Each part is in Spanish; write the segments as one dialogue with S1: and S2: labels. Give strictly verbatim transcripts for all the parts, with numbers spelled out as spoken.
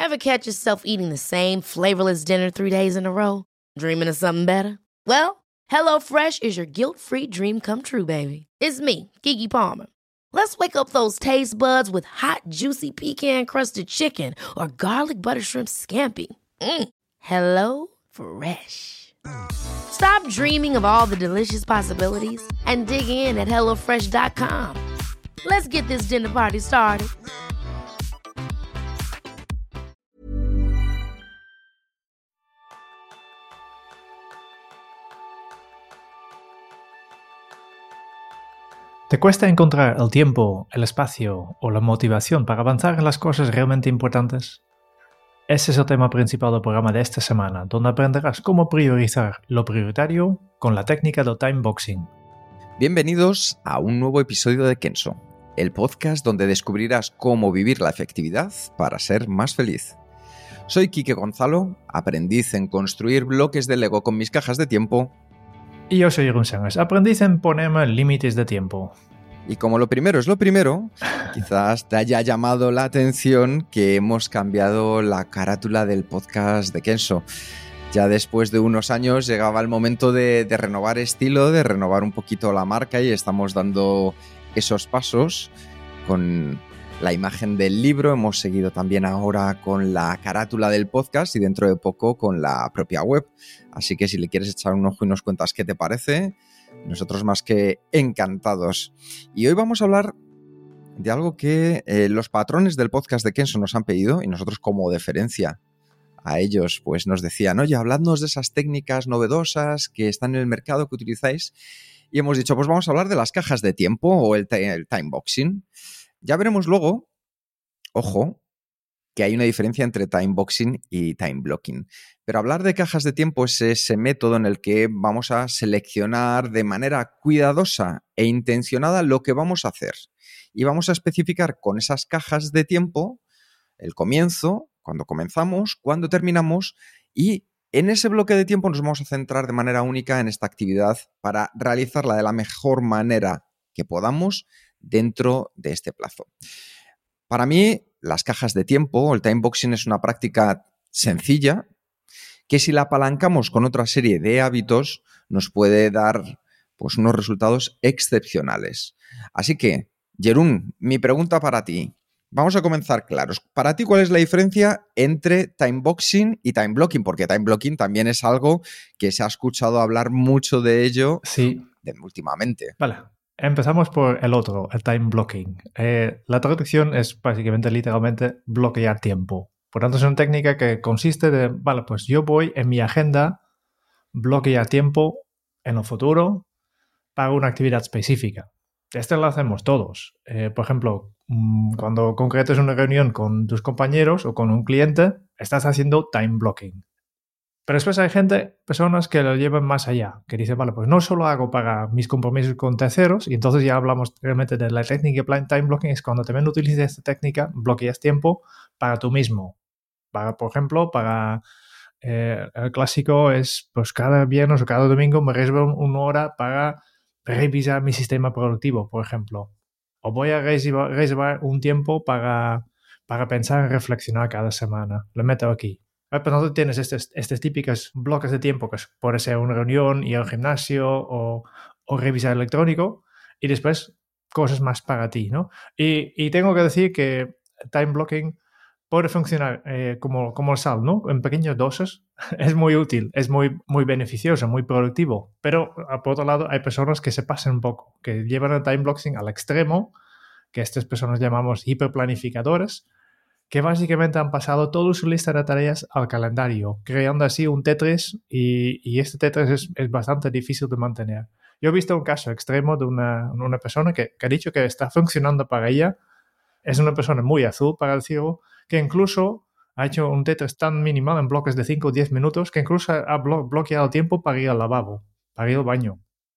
S1: Ever catch yourself eating the same flavorless dinner three days in a row? Dreaming of something better? Well, HelloFresh is your guilt-free dream come true, baby. It's me, Keke Palmer. Let's wake up those taste buds with hot, juicy pecan-crusted chicken or garlic butter shrimp scampi. Mm. Hello Fresh. Stop dreaming of all the delicious possibilities and dig in at hello fresh dot com. Let's get this dinner party started.
S2: ¿Te cuesta encontrar el tiempo, el espacio o la motivación para avanzar en las cosas realmente importantes? Ese es el tema principal del programa de esta semana, donde aprenderás cómo priorizar lo prioritario con la técnica del timeboxing.
S3: Bienvenidos a un nuevo episodio de Kenso, el podcast donde descubrirás cómo vivir la efectividad para ser más feliz. Soy Quique Gonzalo, aprendiz en construir bloques de Lego con mis cajas de tiempo.
S2: Y yo soy Jeroen Sangers, aprendiz en ponerme límites de tiempo.
S3: Y como lo primero es lo primero, quizás te haya llamado la atención que hemos cambiado la carátula del podcast de Kenso. Ya después de unos años llegaba el momento de, de renovar estilo, de renovar un poquito la marca y estamos dando esos pasos con la imagen del libro. Hemos seguido también ahora con la carátula del podcast y dentro de poco con la propia web. Así que si le quieres echar un ojo y nos cuentas qué te parece, nosotros más que encantados. Y hoy vamos a hablar de algo que eh, los patrones del podcast de Kenso nos han pedido y nosotros como deferencia a ellos pues nos decían, oye, habladnos de esas técnicas novedosas que están en el mercado que utilizáis. Y hemos dicho, pues vamos a hablar de las cajas de tiempo o el, t- el timeboxing. Ya veremos luego, ojo, que hay una diferencia entre timeboxing y time blocking. Pero hablar de cajas de tiempo es ese método en el que vamos a seleccionar de manera cuidadosa e intencionada lo que vamos a hacer. Y vamos a especificar con esas cajas de tiempo el comienzo, cuando comenzamos, cuando terminamos y en ese bloque de tiempo nos vamos a centrar de manera única en esta actividad para realizarla de la mejor manera que podamos dentro de este plazo. Para mí, las cajas de tiempo, el timeboxing es una práctica sencilla que si la apalancamos con otra serie de hábitos nos puede dar pues, unos resultados excepcionales. Así que, Jeroen, mi pregunta para ti. Vamos a comenzar claros. Para ti, ¿cuál es la diferencia entre timeboxing y time blocking? Porque time blocking también es algo que se ha escuchado hablar mucho de ello
S2: Sí.
S3: de, últimamente.
S2: Vale. Empezamos por el otro, el time blocking. Eh, la traducción es básicamente, literalmente, bloquear tiempo. Por tanto, es una técnica que consiste de, vale, pues yo voy en mi agenda bloquear tiempo en el futuro para una actividad específica. Esto lo hacemos todos. Eh, por ejemplo, mmm, cuando concretas una reunión con tus compañeros o con un cliente, estás haciendo time blocking. Pero después hay gente, personas que lo llevan más allá, que dicen, vale, pues no solo hago para mis compromisos con terceros, y entonces ya hablamos realmente de la técnica de time blocking, es cuando también utilizas esta técnica, bloqueas tiempo para tú mismo. Para, por ejemplo, para eh, el clásico es, pues cada viernes o cada domingo me reservo una hora para revisar mi sistema productivo, por ejemplo. O voy a reservar, reservar un tiempo para, para pensar y reflexionar cada semana. Lo meto aquí. Pero entonces tienes estos, estos típicos bloques de tiempo que puede ser una reunión, ir al gimnasio o, o revisar electrónico y después cosas más para ti, ¿no? Y, y tengo que decir que time blocking puede funcionar eh, como, como el sal, ¿no? En pequeñas dosis. Es muy útil, es muy, muy beneficioso, muy productivo. Pero, por otro lado, hay personas que se pasan un poco, que llevan el time blocking al extremo, que estas personas llamamos hiperplanificadores, que básicamente han pasado toda su lista de tareas al calendario, creando así un Tetris y, y este Tetris es, es bastante difícil de mantener. Yo he visto un caso extremo de una, una persona que, que ha dicho que está funcionando para ella. Es una persona muy azul, para decirlo, que incluso ha hecho un Tetris tan minimal en bloques de cinco o diez minutos que incluso ha blo- bloqueado tiempo para ir al lavabo, para ir al baño.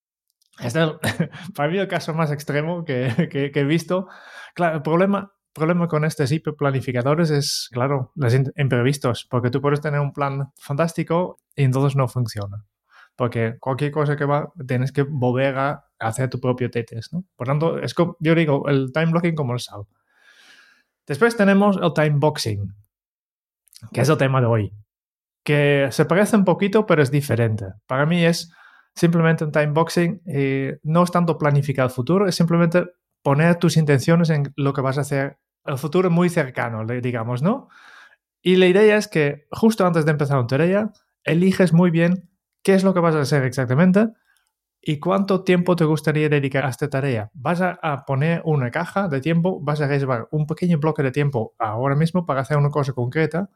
S2: Este es el, para mí el caso más extremo que, que, que he visto. Claro, el problema... El problema con estos hiperplanificadores es, claro, los imprevistos, porque tú puedes tener un plan fantástico y entonces no funciona. Porque cualquier cosa que va, tienes que volver a hacer tu propio Tetris, ¿no? Por tanto, es como, yo digo, el time blocking como el sal. Después tenemos el time boxing. que es el tema de hoy. Que se parece un poquito, pero es diferente. Para mí es simplemente un timeboxing. Eh, no es tanto planificar el futuro, es simplemente poner tus intenciones en lo que vas a hacer. El futuro muy cercano, digamos, ¿no? Y la idea es que justo antes de empezar una tarea, eliges muy bien qué es lo que vas a hacer exactamente y cuánto tiempo te gustaría dedicar a esta tarea. Vas a, a poner una caja de tiempo, vas a reservar un pequeño bloque de tiempo ahora mismo para hacer una cosa concreta.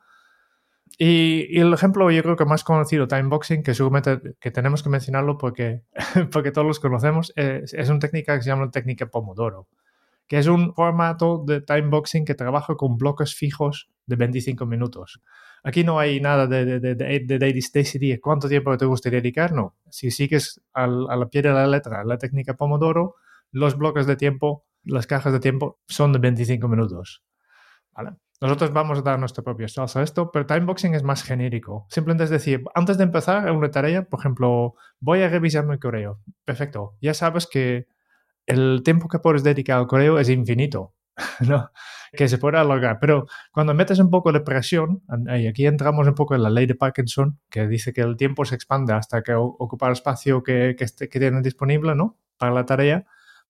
S2: Y, y el ejemplo yo creo que más conocido, timeboxing, que seguramente que tenemos que mencionarlo porque, porque todos los conocemos, es, es una técnica que se llama técnica Pomodoro, que es un formato de timeboxing que trabaja con bloques fijos de veinticinco minutos. Aquí no hay nada de, de, de, de, de, de decidir cuánto tiempo te gustaría dedicar, no. Si sigues al, a la pie de la letra la técnica Pomodoro, los bloques de tiempo, las cajas de tiempo son de veinticinco minutos. ¿Vale? Nosotros vamos a dar nuestra propia salsa a esto, pero timeboxing es más genérico. Simplemente es decir, antes de empezar una tarea, por ejemplo, voy a revisar mi correo. Perfecto. Ya sabes que el tiempo que puedes dedicar al correo es infinito, ¿no? Que se puede alargar. Pero cuando metes un poco de presión, y aquí entramos un poco en la ley de Parkinson, que dice que el tiempo se expande hasta que ocupa el espacio que, que, esté, que tienen disponible, ¿no? Para la tarea.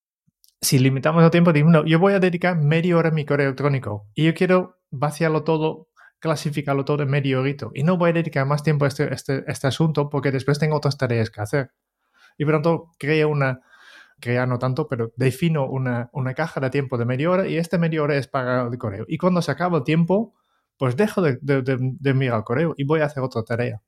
S2: Si limitamos el tiempo, digo, no, yo voy a dedicar media hora a mi correo electrónico y yo quiero vaciarlo todo, clasificarlo todo en medio horito y no voy a dedicar más tiempo a este, este, este asunto porque después tengo otras tareas que hacer. Y por tanto, creo una, crea no tanto, pero defino una, una caja de tiempo de media hora y esta media hora es para el correo. Y cuando se acaba el tiempo, pues dejo de, de, de, de mirar el correo y voy a hacer otra tarea.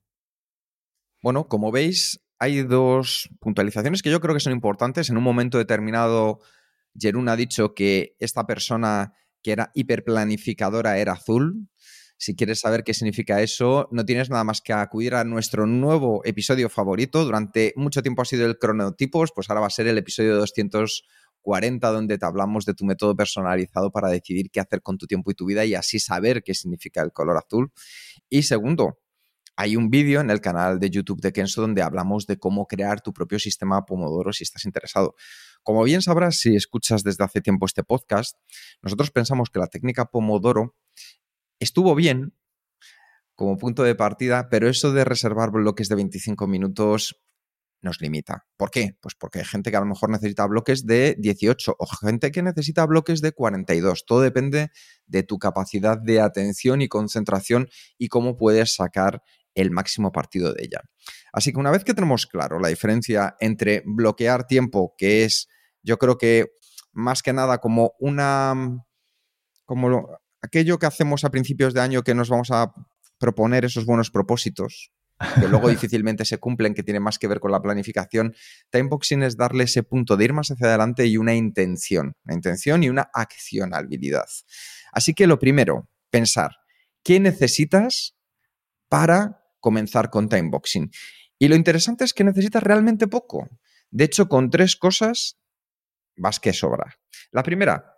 S3: Bueno, como veis, hay dos puntualizaciones que yo creo que son importantes. En un momento determinado, Jeroen ha dicho que esta persona que era hiperplanificadora era azul. Si quieres saber qué significa eso, no tienes nada más que acudir a nuestro nuevo episodio favorito. Durante mucho tiempo ha sido el cronotipos, pues ahora va a ser el episodio doscientos cuarenta, donde te hablamos de tu método personalizado para decidir qué hacer con tu tiempo y tu vida y así saber qué significa el color azul. Y segundo, hay un vídeo en el canal de YouTube de Kenso donde hablamos de cómo crear tu propio sistema Pomodoro si estás interesado. Como bien sabrás, si escuchas desde hace tiempo este podcast, nosotros pensamos que la técnica Pomodoro estuvo bien como punto de partida, pero eso de reservar bloques de veinticinco minutos nos limita. ¿Por qué? Pues porque hay gente que a lo mejor necesita bloques de dieciocho o gente que necesita bloques de cuarenta y dos. Todo depende de tu capacidad de atención y concentración y cómo puedes sacar el máximo partido de ella. Así que una vez que tenemos claro la diferencia entre bloquear tiempo, que es, yo creo que más que nada como una... como lo, aquello que hacemos a principios de año que nos vamos a proponer esos buenos propósitos, que luego difícilmente se cumplen, que tiene más que ver con la planificación. Timeboxing es darle ese punto de ir más hacia adelante y una intención, una intención y una accionabilidad. Así que lo primero, pensar, ¿qué necesitas para comenzar con timeboxing? Y lo interesante es que necesitas realmente poco. De hecho, con tres cosas vas que sobra. La primera,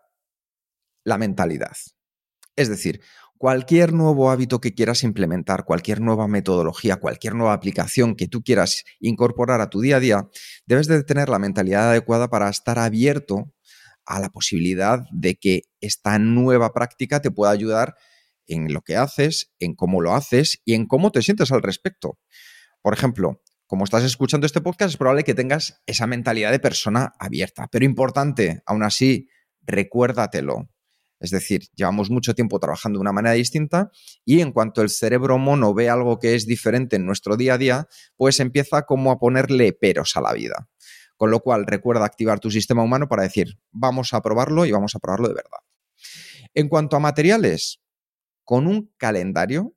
S3: la mentalidad. Es decir, cualquier nuevo hábito que quieras implementar, cualquier nueva metodología, cualquier nueva aplicación que tú quieras incorporar a tu día a día, debes de tener la mentalidad adecuada para estar abierto a la posibilidad de que esta nueva práctica te pueda ayudar en lo que haces, en cómo lo haces y en cómo te sientes al respecto. Por ejemplo, como estás escuchando este podcast, es probable que tengas esa mentalidad de persona abierta, pero importante, aún así, recuérdatelo. Es decir, llevamos mucho tiempo trabajando de una manera distinta y en cuanto el cerebro mono ve algo que es diferente en nuestro día a día, pues empieza como a ponerle peros a la vida. Con lo cual, recuerda activar tu sistema humano para decir, vamos a probarlo y vamos a probarlo de verdad. En cuanto a materiales, con un calendario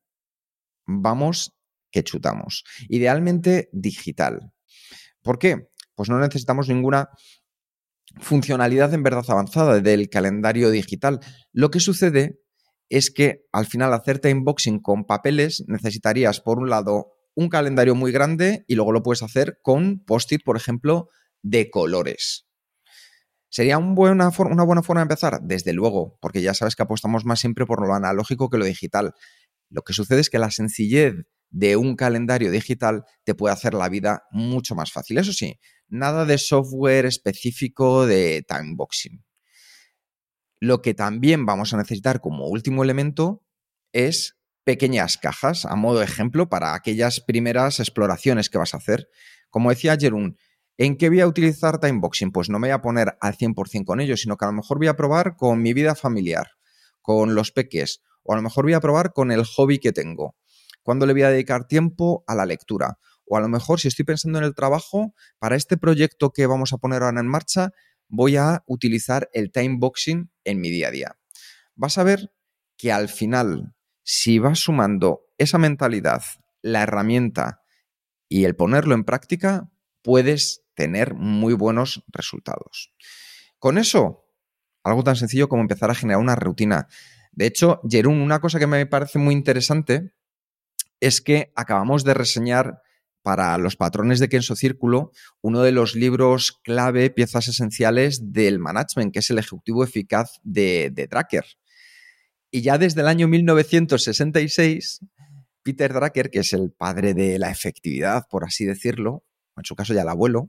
S3: vamos que chutamos. Idealmente digital. ¿Por qué? Pues no necesitamos ninguna funcionalidad en verdad avanzada del calendario digital. Lo que sucede es que al final hacer timeboxing con papeles necesitarías, por un lado, un calendario muy grande y luego lo puedes hacer con post-it, por ejemplo, de colores. ¿Sería un buena for- una buena forma de empezar? Desde luego, porque ya sabes que apostamos más siempre por lo analógico que lo digital. Lo que sucede es que la sencillez de un calendario digital te puede hacer la vida mucho más fácil. Eso sí, nada de software específico de timeboxing. Lo que también vamos a necesitar como último elemento es pequeñas cajas, a modo de ejemplo, para aquellas primeras exploraciones que vas a hacer. Como decía Jeroen, ¿en qué voy a utilizar Timeboxing? Pues no me voy a poner al cien por ciento con ello, sino que a lo mejor voy a probar con mi vida familiar, con los peques, o a lo mejor voy a probar con el hobby que tengo. ¿Cuándo le voy a dedicar tiempo a la lectura? O a lo mejor, si estoy pensando en el trabajo, para este proyecto que vamos a poner ahora en marcha, voy a utilizar el timeboxing en mi día a día. Vas a ver que al final, si vas sumando esa mentalidad, la herramienta y el ponerlo en práctica, puedes tener muy buenos resultados. Con eso, algo tan sencillo como empezar a generar una rutina. De hecho, Jeroen, una cosa que me parece muy interesante es que acabamos de reseñar para los patrones de Kenso Círculo uno de los libros clave, piezas esenciales del management, que es el Ejecutivo Eficaz de, de Drucker. Y ya desde el año mil novecientos sesenta y seis, Peter Drucker, que es el padre de la efectividad, por así decirlo, en su caso ya el abuelo,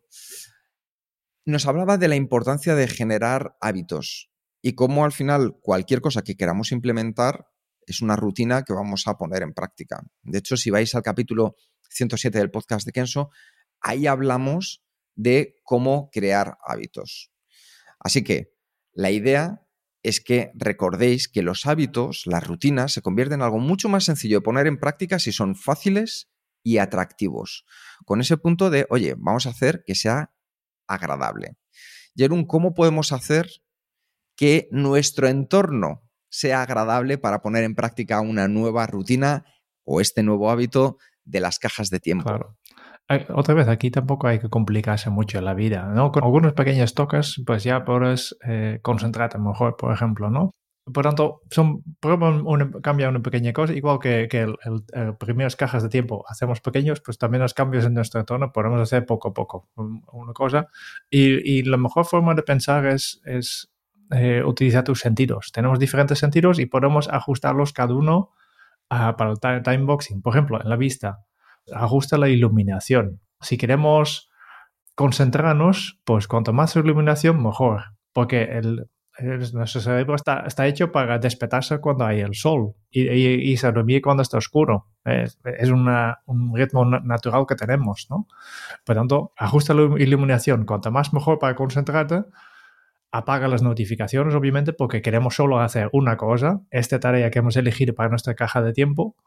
S3: nos hablaba de la importancia de generar hábitos y cómo al final cualquier cosa que queramos implementar es una rutina que vamos a poner en práctica. De hecho, si vais al capítulo ciento siete del podcast de Kenso, ahí hablamos de cómo crear hábitos. Así que la idea es que recordéis que los hábitos, las rutinas, se convierten en algo mucho más sencillo de poner en práctica si son fáciles y atractivos. Con ese punto de, oye, vamos a hacer que sea agradable. Jeroen, ¿cómo podemos hacer que nuestro entorno sea agradable para poner en práctica una nueva rutina o este nuevo hábito de las cajas de tiempo?
S2: Claro. Otra vez, aquí tampoco hay que complicarse mucho la vida, ¿no? Con algunos pequeños toques, pues ya puedes eh, concentrarte mejor, por ejemplo, ¿no? Por tanto, son, una, cambia una pequeña cosa, igual que, que el, el, el primeras cajas de tiempo hacemos pequeños, pues también los cambios en nuestro entorno podemos hacer poco a poco una cosa. Y, y la mejor forma de pensar es, es eh, utilizar tus sentidos. Tenemos diferentes sentidos y podemos ajustarlos cada uno uh, para el timeboxing. Por ejemplo, en la vista, ajusta la iluminación. Si queremos concentrarnos, pues cuanto más iluminación, mejor. Porque el, el, nuestro cerebro está, está hecho para despertarse cuando hay el sol y, y, y se dormir cuando está oscuro. Es, es una, un ritmo natural que tenemos, ¿no? Por tanto, ajusta la iluminación. Cuanto más, mejor para concentrarte. Apaga las notificaciones, obviamente, porque queremos solo hacer una cosa, esta tarea que hemos elegido para nuestra caja de tiempo.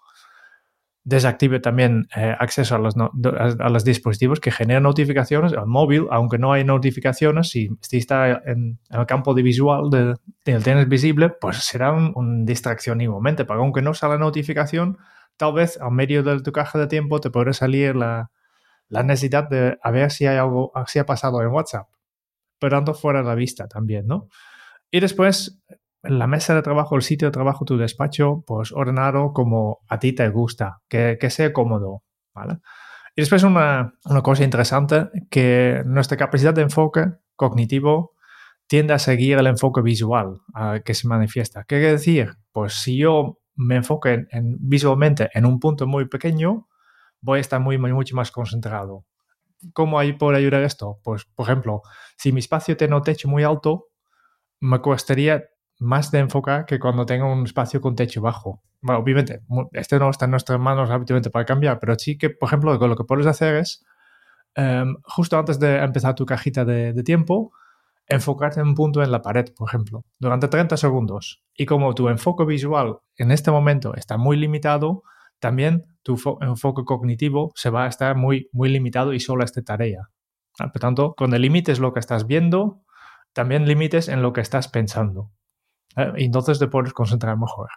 S2: Desactive también eh, acceso a los, no, a, a los dispositivos que generan notificaciones. El móvil, aunque no hay notificaciones, si, si está en, en el campo de visual de, de tienes visible, pues será una un distracción igualmente. Pero aunque no salga notificación, tal vez al medio de tu caja de tiempo te podrá salir la, la necesidad de a ver si hay algo, si ha pasado en WhatsApp. Pero tanto fuera de la vista también, ¿no? Y después, la mesa de trabajo, el sitio de trabajo, tu despacho, pues ordenado como a ti te gusta, que, que sea cómodo, ¿vale? Y después una, una cosa interesante, que nuestra capacidad de enfoque cognitivo tiende a seguir el enfoque visual uh, que se manifiesta. ¿Qué quiere decir? Pues si yo me enfoco en, en, visualmente en un punto muy pequeño, voy a estar muy, muy, mucho más concentrado. ¿Cómo ahí puede ayudar esto? Pues, por ejemplo, si mi espacio tiene un techo muy alto, me costaría más de enfocar que cuando tengo un espacio con techo bajo. Bueno, obviamente, este no está en nuestras manos habitualmente para cambiar, pero sí que, por ejemplo, lo que puedes hacer es, um, justo antes de empezar tu cajita de, de tiempo, enfocarte en un punto en la pared, por ejemplo, durante treinta segundos. Y como tu enfoque visual en este momento está muy limitado, también tu enfoque cognitivo se va a estar muy, muy limitado y solo a esta tarea. Por tanto, cuando limites lo que estás viendo, también límites en lo que estás pensando. ¿eh? Y entonces te puedes concentrar mejor.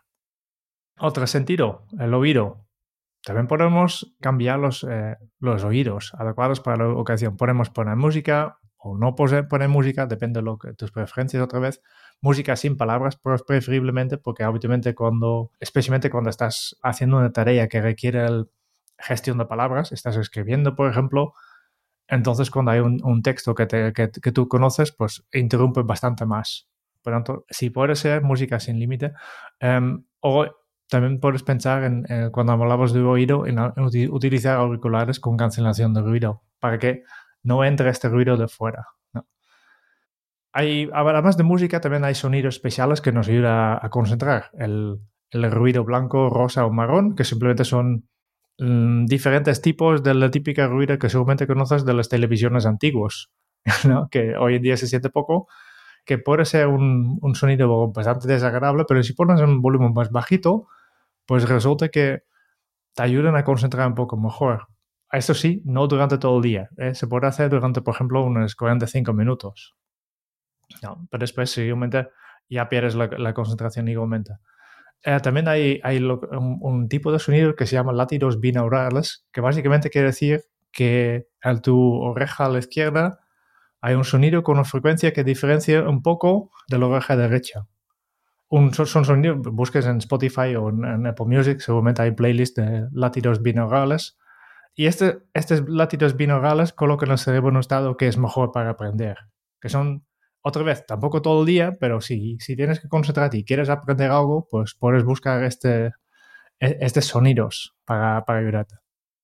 S2: Otro sentido, el oído. También podemos cambiar los, eh, los oídos adecuados para la ocasión. Podemos poner música o no poner música, depende de lo que, tus preferencias otra vez. Música sin palabras, pues preferiblemente, porque habitualmente cuando, especialmente cuando estás haciendo una tarea que requiere el gestión de palabras, estás escribiendo, por ejemplo, entonces cuando hay un, un texto que, te, que, que tú conoces, pues interrumpe bastante más. Por tanto, si puede ser música sin límite, um, o también puedes pensar en, en cuando hablamos de oído, en, en utilizar auriculares con cancelación de ruido, para que no entre este ruido de fuera, ¿no? Hay, además de música, también hay sonidos especiales que nos ayudan a, a concentrar. El, el ruido blanco, rosa o marrón, que simplemente son mmm, diferentes tipos de la típica ruido que seguramente conoces de las televisiones antiguas, ¿no? Que hoy en día se siente poco, que puede ser un, un sonido bastante desagradable, pero si pones un volumen más bajito, pues resulta que te ayudan a concentrar un poco mejor. Eso sí, no durante todo el día. ¿eh? Se puede hacer durante, por ejemplo, unos cuarenta y cinco minutos. No, pero después, seguidamente, ya pierdes la, la concentración igualmente. Eh, también hay, hay lo, un, un tipo de sonido que se llama latidos binaurales, que básicamente quiere decir que a tu oreja a la izquierda hay un sonido con una frecuencia que diferencia un poco de la oreja derecha. Un, son sonidos, busques en Spotify o en, en Apple Music, seguramente hay playlists de latidos binaurales. Y este, estos latidos binaurales colocan el cerebro en un estado que es mejor para aprender. Que son, otra vez, tampoco todo el día, pero si, si tienes que concentrarte y quieres aprender algo, pues puedes buscar este, estos sonidos para, para ayudarte.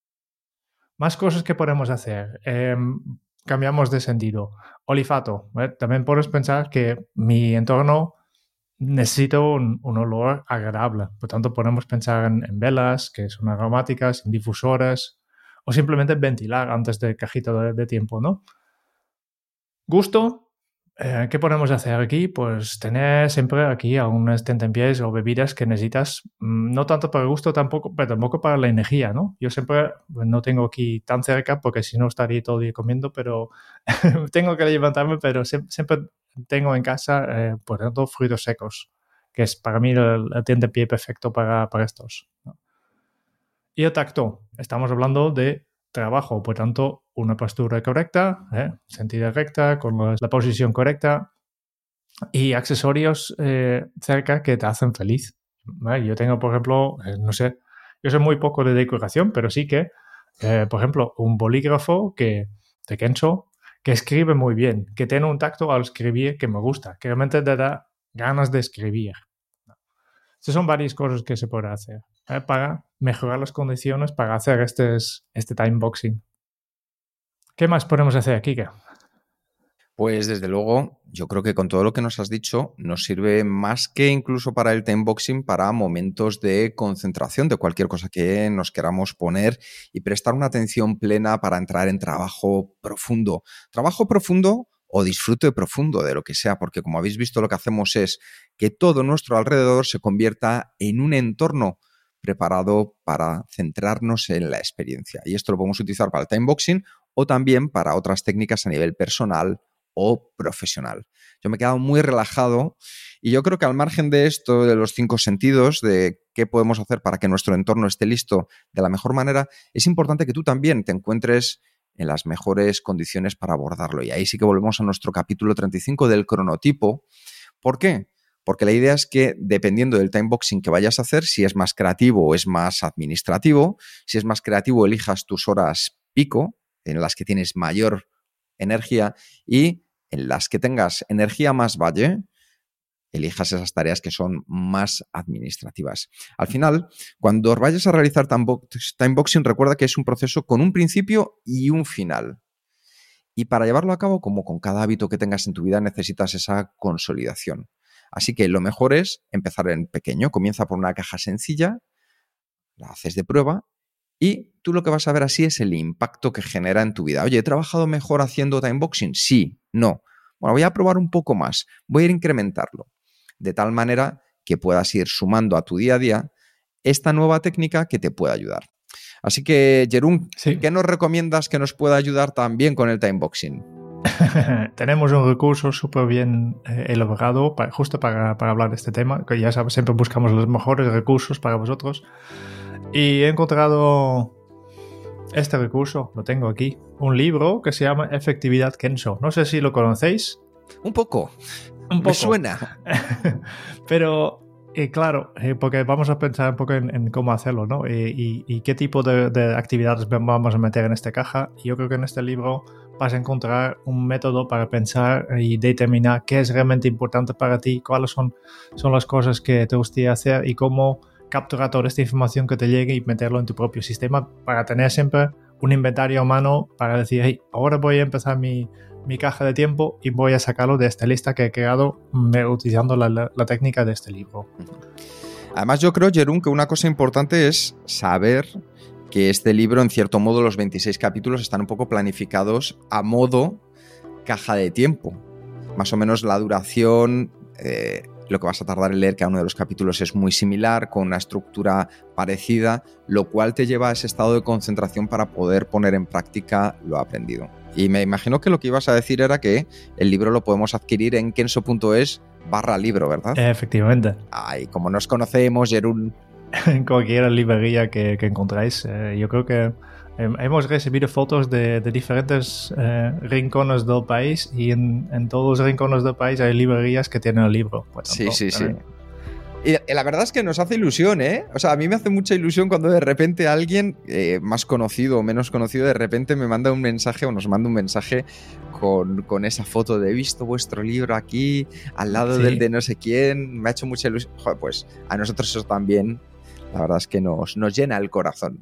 S2: Más cosas que podemos hacer. Eh, cambiamos de sentido. Olfato. ¿eh? También puedes pensar que mi entorno necesito un, un olor agradable. Por tanto, podemos pensar en, en velas, que son aromáticas, en difusores, o simplemente ventilar antes de cajita de, de tiempo, ¿no? Gusto. Eh, ¿Qué podemos hacer aquí? Pues tener siempre aquí algunas tentempiés o bebidas que necesitas, no tanto para el gusto, tampoco, pero tampoco para la energía, ¿no? Yo siempre, pues no tengo aquí tan cerca porque si no estaría todo el día comiendo, pero tengo que levantarme, pero siempre, siempre tengo en casa, eh, por ejemplo, frutos secos, que es para mí el, el tentempié perfecto para, para estos, ¿no? Y el tacto. Estamos hablando de trabajo, por tanto, una postura correcta, ¿eh? sentida recta, con la, la posición correcta y accesorios eh, cerca que te hacen feliz. ¿Vale? Yo tengo, por ejemplo, eh, no sé, yo sé muy poco de decoración, pero sí que, eh, por ejemplo, un bolígrafo que, de Kenzo que escribe muy bien, que tiene un tacto al escribir que me gusta, que realmente te da ganas de escribir. Estas son varias cosas que se puede hacer ¿eh? para mejorar las condiciones para hacer este, este timeboxing. ¿Qué más podemos hacer, Kike?
S3: Pues desde luego, yo creo que con todo lo que nos has dicho, nos sirve más que incluso para el timeboxing, para momentos de concentración de cualquier cosa que nos queramos poner y prestar una atención plena para entrar en trabajo profundo. Trabajo profundo o disfrute profundo de lo que sea, porque como habéis visto lo que hacemos es que todo nuestro alrededor se convierta en un entorno preparado para centrarnos en la experiencia. Y esto lo podemos utilizar para el timeboxing o también para otras técnicas a nivel personal o profesional. Yo me he quedado muy relajado y yo creo que al margen de esto, de los cinco sentidos, de qué podemos hacer para que nuestro entorno esté listo de la mejor manera, es importante que tú también te encuentres en las mejores condiciones para abordarlo. Y ahí sí que volvemos a nuestro capítulo treinta y cinco del cronotipo. ¿Por qué? Porque la idea es que dependiendo del timeboxing que vayas a hacer, si es más creativo o es más administrativo, si es más creativo elijas tus horas pico, en las que tienes mayor energía, y en las que tengas energía más valle, elijas esas tareas que son más administrativas. Al final, cuando vayas a realizar timeboxing, recuerda que es un proceso con un principio y un final. Y para llevarlo a cabo, como con cada hábito que tengas en tu vida, necesitas esa consolidación. Así que lo mejor es empezar en pequeño. Comienza por una caja sencilla, la haces de prueba y tú lo que vas a ver así es el impacto que genera en tu vida. Oye, ¿he trabajado mejor haciendo timeboxing? Sí, no. Bueno, voy a probar un poco más, voy a ir a incrementarlo, de tal manera que puedas ir sumando a tu día a día esta nueva técnica que te pueda ayudar. Así que, Jeroen, sí. ¿Qué nos recomiendas que nos pueda ayudar también con el timeboxing?
S2: Tenemos un recurso súper bien eh, elaborado para, justo para, para hablar de este tema, que ya sabes, siempre buscamos los mejores recursos para vosotros. Y he encontrado este recurso, lo tengo aquí, un libro que se llama Efectividad Kenzo. No sé si lo conocéis.
S3: Un poco,
S2: un poco.
S3: Me suena.
S2: Pero, eh, claro, eh, porque vamos a pensar un poco en, en cómo hacerlo, ¿no? Y, y, y qué tipo de, de actividades vamos a meter en esta caja. Y yo creo que en este libro vas a encontrar un método para pensar y determinar qué es realmente importante para ti, cuáles son, son las cosas que te gustaría hacer y cómo capturar toda esta información que te llegue y meterlo en tu propio sistema para tener siempre un inventario a mano para decir, hey, ahora voy a empezar mi, mi caja de tiempo y voy a sacarlo de esta lista que he creado utilizando la, la, la técnica de este libro.
S3: Además, yo creo, Jeroen, que una cosa importante es saber que este libro, en cierto modo, los veintiséis capítulos están un poco planificados a modo caja de tiempo. Más o menos la duración, eh, lo que vas a tardar en leer cada uno de los capítulos es muy similar, con una estructura parecida, lo cual te lleva a ese estado de concentración para poder poner en práctica lo aprendido. Y me imagino que lo que ibas a decir era que el libro lo podemos adquirir en kenso punto es barra libro, ¿verdad?
S2: Efectivamente.
S3: Ay, como nos conocemos, Jeroen.
S2: En cualquier librería que, que encontráis. Eh, yo creo que eh, hemos recibido fotos de, de diferentes eh, rincones del país y en, en todos los rincones del país hay librerías que tienen el libro. Por tanto,
S3: Sí, sí, sí.
S2: también.
S3: Y la verdad es que nos hace ilusión, ¿eh? O sea, a mí me hace mucha ilusión cuando de repente alguien eh, más conocido o menos conocido de repente me manda un mensaje o nos manda un mensaje con, con esa foto de he visto vuestro libro aquí, al lado sí. del de no sé quién, me ha hecho mucha ilusión. Joder, pues a nosotros eso también, la verdad es que nos, nos llena el corazón.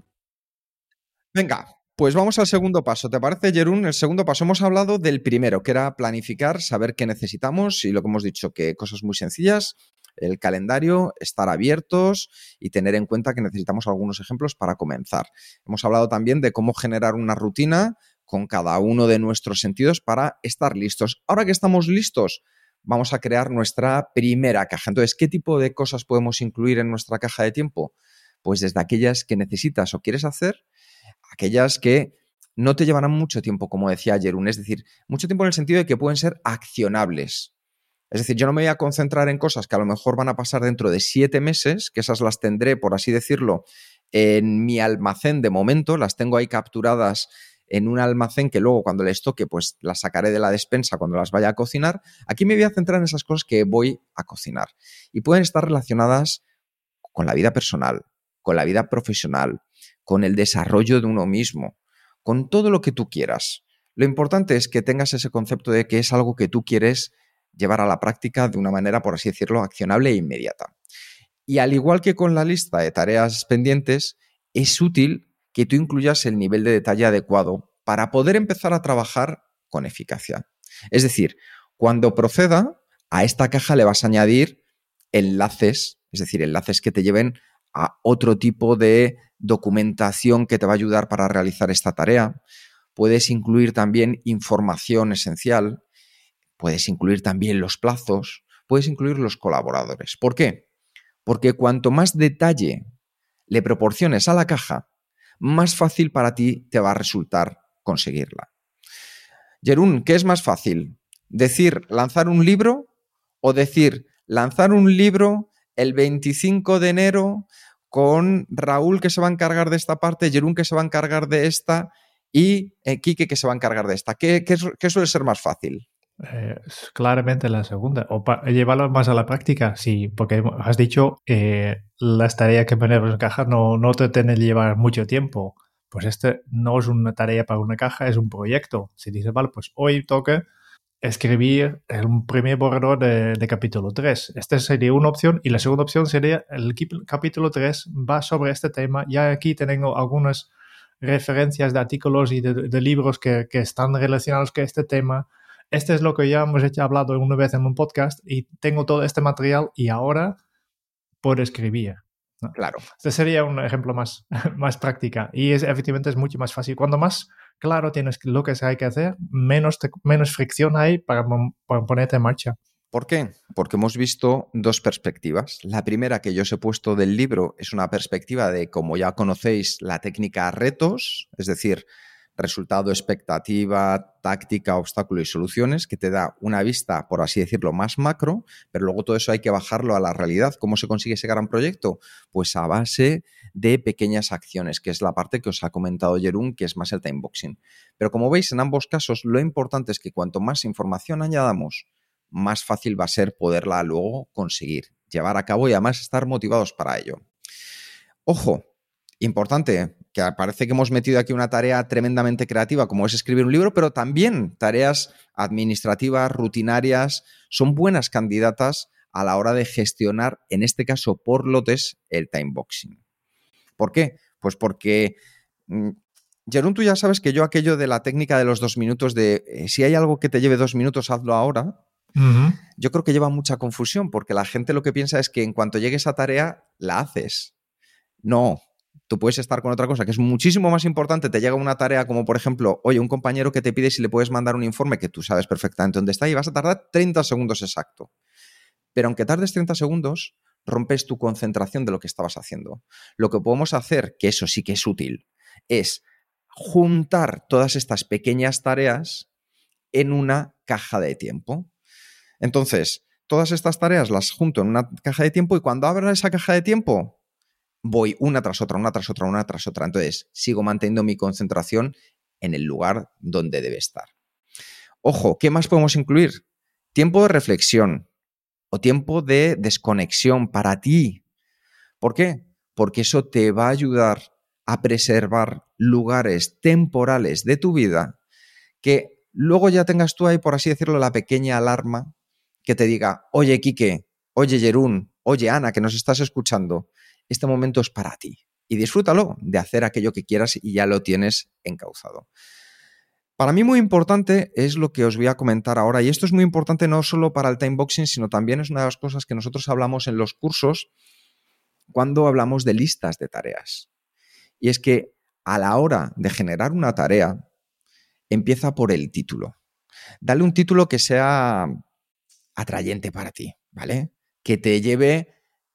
S3: Venga, pues vamos al segundo paso. ¿Te parece, Jeroen? El segundo paso, hemos hablado del primero, que era planificar, saber qué necesitamos y lo que hemos dicho, que cosas muy sencillas, el calendario, estar abiertos y tener en cuenta que necesitamos algunos ejemplos para comenzar. Hemos hablado también de cómo generar una rutina con cada uno de nuestros sentidos para estar listos. Ahora que estamos listos, vamos a crear nuestra primera caja. Entonces, ¿qué tipo de cosas podemos incluir en nuestra caja de tiempo? Pues desde aquellas que necesitas o quieres hacer, aquellas que no te llevarán mucho tiempo, como decía Jeroen, es decir, mucho tiempo en el sentido de que pueden ser accionables. Es decir, yo no me voy a concentrar en cosas que a lo mejor van a pasar dentro de siete meses, que esas las tendré, por así decirlo, en mi almacén de momento, las tengo ahí capturadas en un almacén que luego cuando les toque, pues las sacaré de la despensa cuando las vaya a cocinar. Aquí me voy a centrar en esas cosas que voy a cocinar y pueden estar relacionadas con la vida personal, con la vida profesional, con el desarrollo de uno mismo, con todo lo que tú quieras. Lo importante es que tengas ese concepto de que es algo que tú quieres llevar a la práctica de una manera, por así decirlo, accionable e inmediata. Y al igual que con la lista de tareas pendientes, es útil que tú incluyas el nivel de detalle adecuado para poder empezar a trabajar con eficacia. Es decir, cuando proceda, a esta caja le vas a añadir enlaces, es decir, enlaces que te lleven a otro tipo de documentación que te va a ayudar para realizar esta tarea. Puedes incluir también información esencial. Puedes incluir también los plazos, puedes incluir los colaboradores. ¿Por qué? Porque cuanto más detalle le proporciones a la caja, más fácil para ti te va a resultar conseguirla. Jeroen, ¿qué es más fácil? ¿Decir lanzar un libro o decir lanzar un libro el veinticinco de enero con Raúl que se va a encargar de esta parte, Jeroen que se va a encargar de esta y eh, Quique que se va a encargar de esta? ¿Qué, qué, qué suele ser más fácil?
S2: Eh, claramente la segunda. O para llevarlo más a la práctica, sí, porque has dicho eh, las tareas que ponemos en caja no, no te tienen que llevar mucho tiempo. Pues este no es una tarea para una caja, es un proyecto. Si dices, vale, pues hoy toca escribir un primer borrador de, de capítulo tres. Esta sería una opción y la segunda opción sería el capítulo tres va sobre este tema. Ya aquí tengo algunas referencias de artículos y de, de libros que, que están relacionados con este tema. Este es lo que ya hemos hecho, hablado una vez en un podcast y tengo todo este material y ahora puedo escribir, ¿no?
S3: Claro.
S2: Este sería un ejemplo más, más práctica y es, efectivamente es mucho más fácil. Cuando más claro tienes lo que hay que hacer, menos, te, menos fricción hay para, para ponerte en marcha.
S3: ¿Por qué? Porque hemos visto dos perspectivas. La primera que yo os he puesto del libro es una perspectiva de, como ya conocéis, la técnica retos, es decir, resultado, expectativa, táctica, obstáculo y soluciones, que te da una vista, por así decirlo, más macro, pero luego todo eso hay que bajarlo a la realidad. ¿Cómo se consigue ese gran proyecto? Pues a base de pequeñas acciones, que es la parte que os ha comentado Jeroen, que es más el timeboxing. Pero como veis, en ambos casos, lo importante es que cuanto más información añadamos, más fácil va a ser poderla luego conseguir, llevar a cabo y además estar motivados para ello. Ojo, importante, que parece que hemos metido aquí una tarea tremendamente creativa como es escribir un libro, pero también tareas administrativas, rutinarias, son buenas candidatas a la hora de gestionar, en este caso por lotes, el timeboxing. ¿Por qué? Pues porque, mmm, Jeroen, tú ya sabes que yo aquello de la técnica de los dos minutos, de eh, si hay algo que te lleve dos minutos, hazlo ahora,
S2: Uh-huh.
S3: Yo creo que lleva mucha confusión porque la gente lo que piensa es que en cuanto llegue esa tarea, la haces. No, tú puedes estar con otra cosa que es muchísimo más importante. Te llega una tarea como, por ejemplo, oye, un compañero que te pide si le puedes mandar un informe que tú sabes perfectamente dónde está y vas a tardar treinta segundos exacto. Pero aunque tardes treinta segundos, rompes tu concentración de lo que estabas haciendo. Lo que podemos hacer, que eso sí que es útil, es juntar todas estas pequeñas tareas en una caja de tiempo. Entonces, todas estas tareas las junto en una caja de tiempo y cuando abra esa caja de tiempo, voy una tras otra, una tras otra, una tras otra. Entonces, sigo manteniendo mi concentración en el lugar donde debe estar. Ojo, ¿qué más podemos incluir? Tiempo de reflexión o tiempo de desconexión para ti. ¿Por qué? Porque eso te va a ayudar a preservar lugares temporales de tu vida que luego ya tengas tú ahí, por así decirlo, la pequeña alarma que te diga, oye, Quique, oye, Jerún, oye, Ana, que nos estás escuchando, este momento es para ti y disfrútalo de hacer aquello que quieras y ya lo tienes encauzado. Para mí muy importante es lo que os voy a comentar ahora y esto es muy importante no solo para el timeboxing, sino también es una de las cosas que nosotros hablamos en los cursos cuando hablamos de listas de tareas. Y es que a la hora de generar una tarea, empieza por el título. Dale un título que sea atrayente para ti, ¿vale? Que te lleve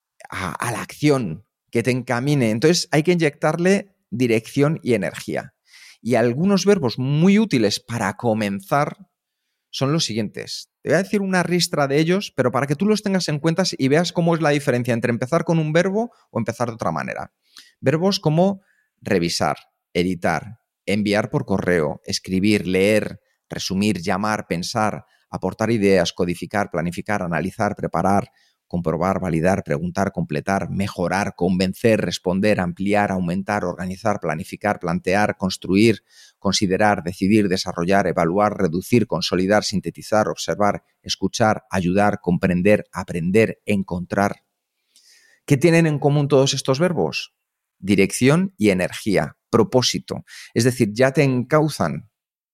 S3: a, a la acción, que te encamine. Entonces hay que inyectarle dirección y energía. Y algunos verbos muy útiles para comenzar son los siguientes. Te voy a decir una ristra de ellos, pero para que tú los tengas en cuenta y veas cómo es la diferencia entre empezar con un verbo o empezar de otra manera. Verbos como revisar, editar, enviar por correo, escribir, leer, resumir, llamar, pensar, aportar ideas, codificar, planificar, analizar, preparar, comprobar, validar, preguntar, completar, mejorar, convencer, responder, ampliar, aumentar, organizar, planificar, plantear, construir, considerar, decidir, desarrollar, evaluar, reducir, consolidar, sintetizar, observar, escuchar, ayudar, comprender, aprender, encontrar. ¿Qué tienen en común todos estos verbos? Dirección y energía, propósito. Es decir, ya te encauzan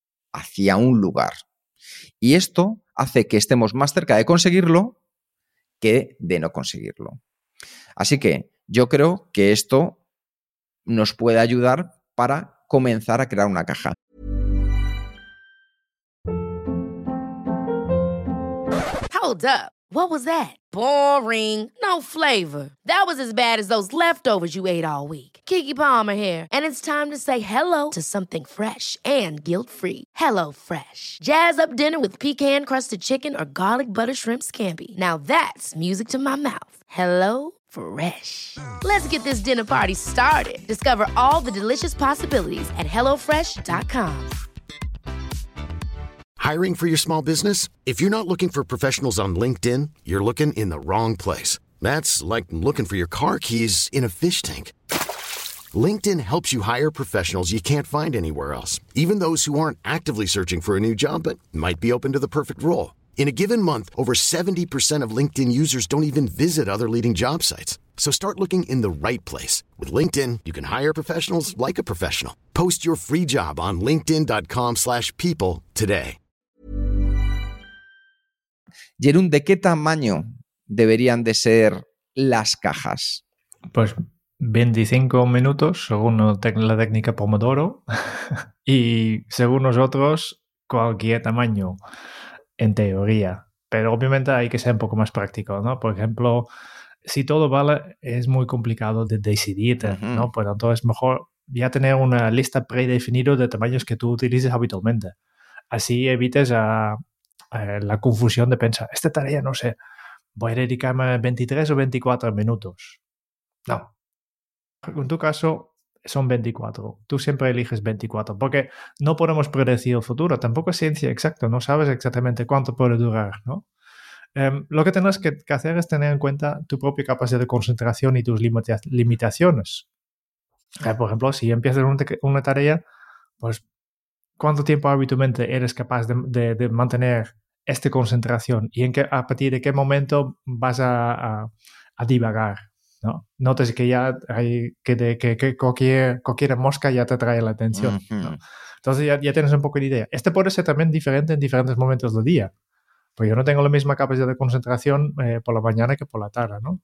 S3: hacia un lugar. Y esto hace que estemos más cerca de conseguirlo que de no conseguirlo. Así que yo creo que esto nos puede ayudar para comenzar a crear una caja.
S1: Hold up. What was that? Boring. No flavor. That was as bad as those leftovers you ate all week. Keke Palmer here, and it's time to say hello to something fresh and guilt-free. Hello Fresh. Jazz up dinner with pecan-crusted chicken or garlic butter shrimp scampi. Now that's music to my mouth. Hello Fresh. Let's get this dinner party started. Discover all the delicious possibilities at hello fresh dot com.
S4: Hiring for your small business? If you're not looking for professionals on LinkedIn, you're looking in the wrong place. That's like looking for your car keys in a fish tank. LinkedIn helps you hire professionals you can't find anywhere else, even those who aren't actively searching for a new job but might be open to the perfect role. In a given month, over seventy percent of LinkedIn users don't even visit other leading job sites. So start looking in the right place. With LinkedIn, you can hire professionals like a professional. Post your free job on linkedin dot com slash people today.
S3: Jerún, ¿de qué tamaño deberían de ser las cajas?
S2: Pues veinticinco minutos, según la técnica Pomodoro, y según nosotros, cualquier tamaño, en teoría. Pero obviamente hay que ser un poco más práctico, ¿no? Por ejemplo, si todo vale, es muy complicado de decidir, uh-huh. ¿no? Por tanto, es mejor ya tener una lista predefinida de tamaños que tú utilices habitualmente. Así evites a... Eh, la confusión de pensar, esta tarea, no sé, voy a dedicarme veintitrés o veinticuatro minutos. No. En tu caso, son veinticuatro. Tú siempre eliges veinticuatro, porque no podemos predecir el futuro. Tampoco es ciencia exacta. No sabes exactamente cuánto puede durar, ¿no? Eh, lo que tienes que, que hacer es tener en cuenta tu propia capacidad de concentración y tus limita- limitaciones. Eh, por ejemplo, si empiezas una, una tarea, pues ¿cuánto tiempo habitualmente eres capaz de, de, de mantener esta concentración? Y en qué, a partir de qué momento vas a, a, a divagar, ¿no? Notas que ya hay, que, de, que, que cualquier, cualquier mosca ya te atrae la atención, uh-huh. ¿no? Entonces ya, ya tienes un poco de idea. Este puede ser también diferente en diferentes momentos del día. Pues yo no tengo la misma capacidad de concentración eh, por la mañana que por la tarde, ¿no?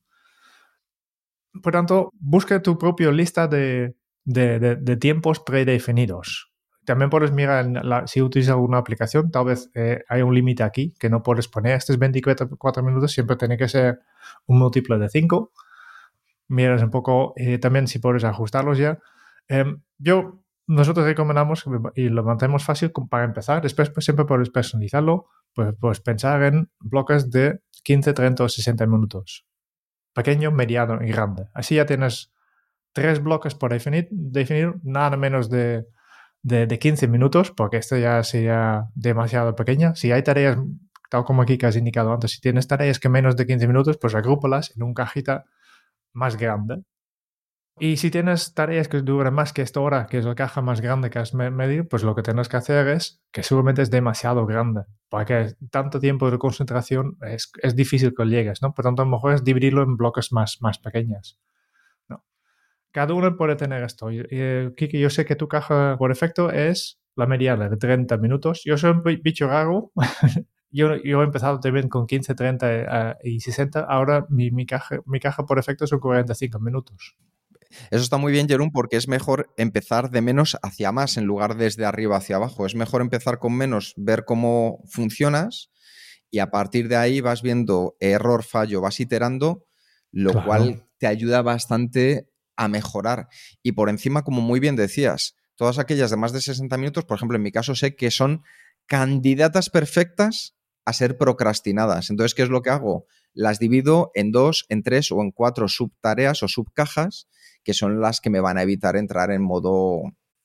S2: Por tanto, busca tu propia lista de, de, de, de tiempos predefinidos. También puedes mirar, en la, si utilizas alguna aplicación, tal vez eh, hay un límite aquí que no puedes poner estos veinticuatro minutos, siempre tiene que ser un múltiplo de cinco. Miras un poco, eh, también si puedes ajustarlos ya. Eh, yo, nosotros recomendamos, y lo mantenemos fácil para empezar, después pues, siempre puedes personalizarlo, pues, pues pensar en bloques de quince, treinta o sesenta minutos. Pequeño, mediano y grande. Así ya tienes tres bloques por definir, definir nada menos de, de, de quince minutos, porque esto ya sería demasiado pequeña. Si hay tareas, tal como aquí que has indicado antes, si tienes tareas que menos de quince minutos, pues agrúpalas en un cajita más grande. Y si tienes tareas que duran más que esta hora, que es la caja más grande que has medido, pues lo que tienes que hacer es, que seguramente es demasiado grande, porque tanto tiempo de concentración es, es difícil que llegues, ¿no? Por tanto, a lo mejor es dividirlo en bloques más, más pequeños. ¿No? Cada uno puede tener esto. Y, eh, Kiki, yo sé que tu caja por defecto es la mediana de treinta minutos. Yo soy un bicho raro. Yo, yo he empezado también con quince, treinta uh, y sesenta. Ahora mi, mi, caja, mi caja por defecto son cuarenta y cinco minutos.
S3: Eso está muy bien, Jerún, porque es mejor empezar de menos hacia más en lugar de desde arriba hacia abajo. Es mejor empezar con menos, ver cómo funcionas y a partir de ahí vas viendo error, fallo, vas iterando, lo claro. cual te ayuda bastante a mejorar. Y por encima, como muy bien decías, todas aquellas de más de sesenta minutos, por ejemplo, en mi caso sé que son candidatas perfectas a ser procrastinadas. Entonces, ¿qué es lo que hago? Las divido en dos, en tres o en cuatro subtareas o subcajas que son las que me van a evitar entrar en modo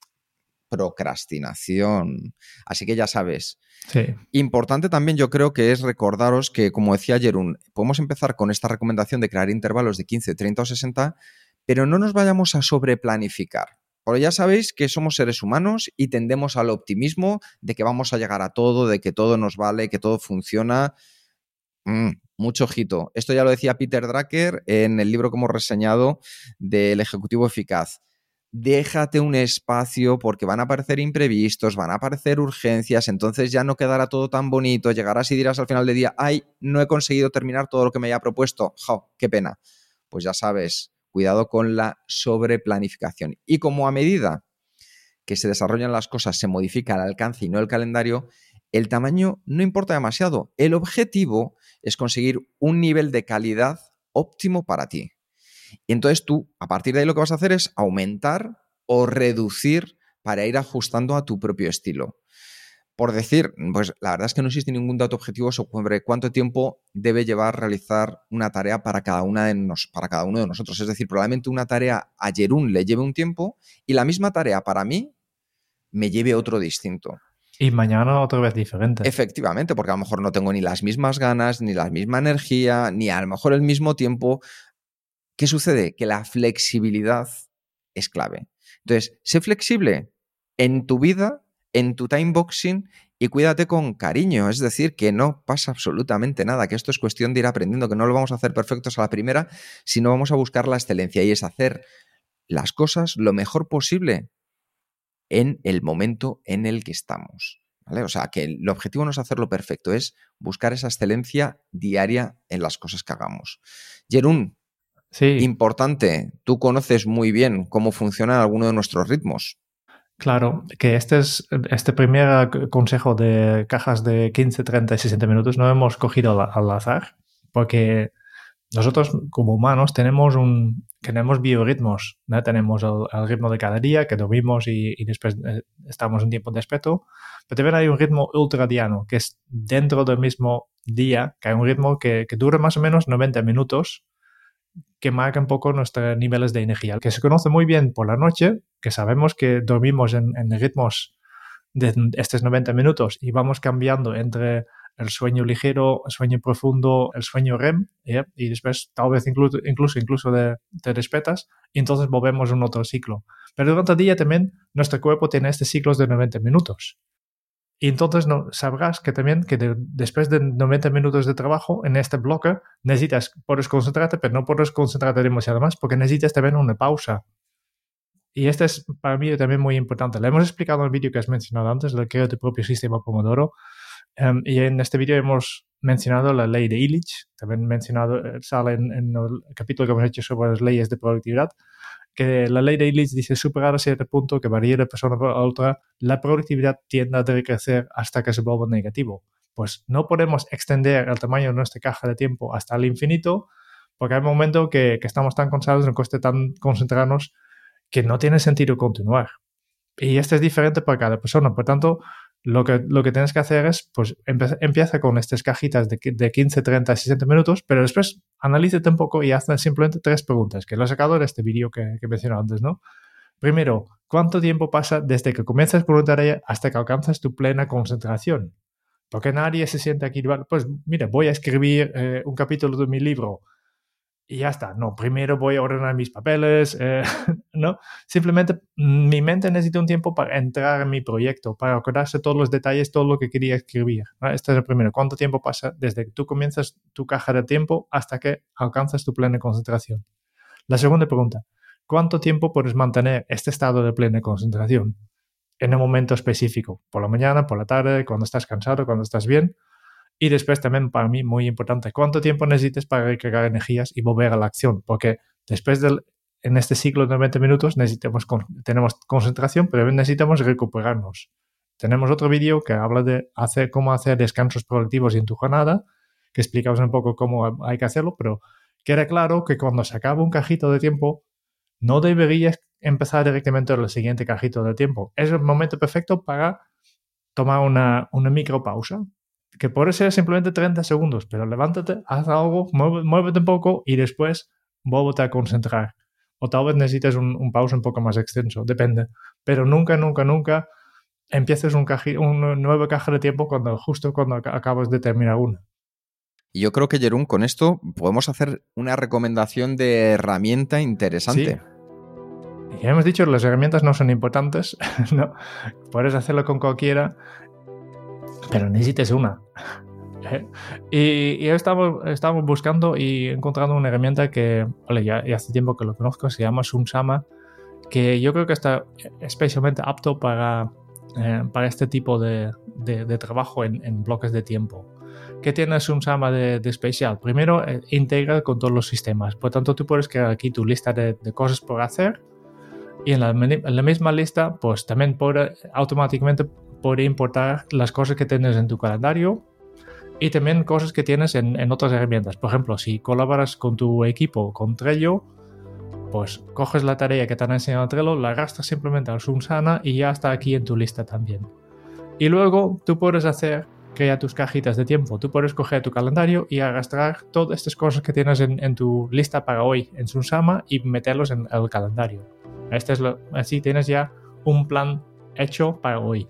S3: procrastinación. Así que ya sabes.
S2: Sí.
S3: Importante también yo creo que es recordaros que, como decía Jerún, podemos empezar con esta recomendación de crear intervalos de quince, treinta o sesenta, pero no nos vayamos a sobreplanificar. Porque ya sabéis que somos seres humanos y tendemos al optimismo de que vamos a llegar a todo, de que todo nos vale, que todo funciona. Mm, mucho ojito. Esto ya lo decía Peter Drucker en el libro que hemos reseñado del Ejecutivo Eficaz. Déjate un espacio porque van a aparecer imprevistos, van a aparecer urgencias, entonces ya no quedará todo tan bonito, llegarás y dirás al final del día, ay, no he conseguido terminar todo lo que me había propuesto, ¡jo, qué pena! Pues ya sabes, cuidado con la sobreplanificación. Y como a medida que se desarrollan las cosas se modifica el alcance y no el calendario, el tamaño no importa demasiado. El objetivo es conseguir un nivel de calidad óptimo para ti. Y entonces tú, a partir de ahí, lo que vas a hacer es aumentar o reducir para ir ajustando a tu propio estilo. Por decir, pues la verdad es que no existe ningún dato objetivo sobre cuánto tiempo debe llevar realizar una tarea para cada, una de nos, para cada uno de nosotros. Es decir, probablemente una tarea a Jerún le lleve un tiempo y la misma tarea para mí me lleve otro distinto.
S2: Y mañana otra vez diferente.
S3: Efectivamente, porque a lo mejor no tengo ni las mismas ganas, ni la misma energía, ni a lo mejor el mismo tiempo. ¿Qué sucede? Que la flexibilidad es clave. Entonces, sé flexible en tu vida, en tu timeboxing y cuídate con cariño. Es decir, que no pasa absolutamente nada, que esto es cuestión de ir aprendiendo, que no lo vamos a hacer perfectos a la primera, sino vamos a buscar la excelencia y es hacer las cosas lo mejor posible en el momento en el que estamos, ¿vale? O sea, que el objetivo no es hacerlo perfecto, es buscar esa excelencia diaria en las cosas que hagamos. Jerún,
S2: sí.
S3: Importante, tú conoces muy bien cómo funcionan algunos de nuestros ritmos.
S2: Claro, que este es este primer consejo de cajas de quince, treinta y sesenta minutos no hemos cogido al, al azar, porque nosotros como humanos tenemos un tenemos biorritmos, ¿no? Tenemos el, el ritmo de cada día, que dormimos y, y después estamos un tiempo despierto, pero también hay un ritmo ultradiano, que es dentro del mismo día, que hay un ritmo que, que dura más o menos noventa minutos, que marca un poco nuestros niveles de energía, que se conoce muy bien por la noche, que sabemos que dormimos en, en ritmos de estos noventa minutos y vamos cambiando entre el sueño ligero, el sueño profundo, el sueño R E M, ¿eh? Y después tal vez incluso, incluso, incluso de, te despiertas y entonces volvemos a un otro ciclo. Pero durante el día también nuestro cuerpo tiene estos ciclos de noventa minutos. Y entonces no, sabrás que también que de, después de noventa minutos de trabajo en este bloque necesitas, puedes concentrarte, pero no puedes concentrarte demasiado más porque necesitas también una pausa. Y este es para mí también muy importante. Lo hemos explicado en el vídeo que has mencionado antes, el Crea tu propio sistema Pomodoro. Um, y en este vídeo hemos mencionado la ley de Illich, también mencionado, sale en, en el capítulo que hemos hecho sobre las leyes de productividad, que la ley de Illich dice superar a cierto punto que varía de persona a otra, la productividad tiende a decrecer hasta que se vuelva negativo. Pues no podemos extender el tamaño de nuestra caja de tiempo hasta el infinito, porque hay un momento que, que estamos tan cansados, nos cuesta tan concentrarnos que no tiene sentido continuar. Y esto es diferente para cada persona. Por tanto, lo que, lo que tienes que hacer es, pues, empe- empieza con estas cajitas de, de quince, treinta, sesenta minutos, pero después analízate un poco y haz simplemente tres preguntas, que lo he sacado de este vídeo que, que mencioné antes, ¿no? Primero, ¿cuánto tiempo pasa desde que comienzas con una tarea hasta que alcanzas tu plena concentración? Porque nadie se siente aquí, pues, mira, voy a escribir eh, un capítulo de mi libro y ya está. No, primero voy a ordenar mis papeles, eh, ¿no? Simplemente mi mente necesita un tiempo para entrar en mi proyecto, para acordarse todos los detalles, todo lo que quería escribir, ¿no? Este es el primero. ¿Cuánto tiempo pasa desde que tú comienzas tu caja de tiempo hasta que alcanzas tu plena concentración? La segunda pregunta, ¿cuánto tiempo puedes mantener este estado de plena concentración en un momento específico? ¿Por la mañana, por la tarde, cuando estás cansado, cuando estás bien? Y después también, para mí, muy importante, ¿cuánto tiempo necesitas para recargar energías y volver a la acción? Porque después del, en este ciclo de veinte minutos necesitamos, tenemos concentración, pero necesitamos recuperarnos. Tenemos otro vídeo que habla de hacer, cómo hacer descansos productivos en tu jornada, que explicamos un poco cómo hay que hacerlo, pero queda claro que cuando se acaba un cajito de tiempo, no deberías empezar directamente el siguiente cajito de tiempo. Es el momento perfecto para tomar una, una micropausa, que puede ser simplemente treinta segundos, pero levántate, haz algo, mueve, muévete un poco y después vuélvete a concentrar. O tal vez necesites un, un pausa un poco más extenso, depende. Pero nunca, nunca, nunca empieces un, caji, un nuevo caja de tiempo cuando, justo cuando acabas de terminar una.
S3: Y yo creo que, Jeroen, con esto podemos hacer una recomendación de herramienta interesante.
S2: Sí. Ya hemos dicho que las herramientas no son importantes, ¿no? Puedes hacerlo con cualquiera, pero necesites una. Y, y estamos, estamos buscando y encontrando una herramienta que, vale, ya, ya hace tiempo que lo conozco, se llama Sunsama, que yo creo que está especialmente apto para, eh, para este tipo de, de, de trabajo en, en bloques de tiempo. ¿Qué tiene Sunsama de, de especial? Primero, eh, integra con todos los sistemas. Por tanto, tú puedes crear aquí tu lista de, de cosas por hacer y en la, en la misma lista, pues también puede, automáticamente puede importar las cosas que tienes en tu calendario y también cosas que tienes en, en otras herramientas. Por ejemplo, si colaboras con tu equipo, con Trello, pues coges la tarea que te han enseñado Trello, la arrastras simplemente al Sunsama y ya está aquí en tu lista también. Y luego tú puedes hacer, crear tus cajitas de tiempo. Tú puedes coger tu calendario y arrastrar todas estas cosas que tienes en, en tu lista para hoy en Sunsama y meterlos en el calendario. Este es lo, así tienes ya un plan hecho para hoy.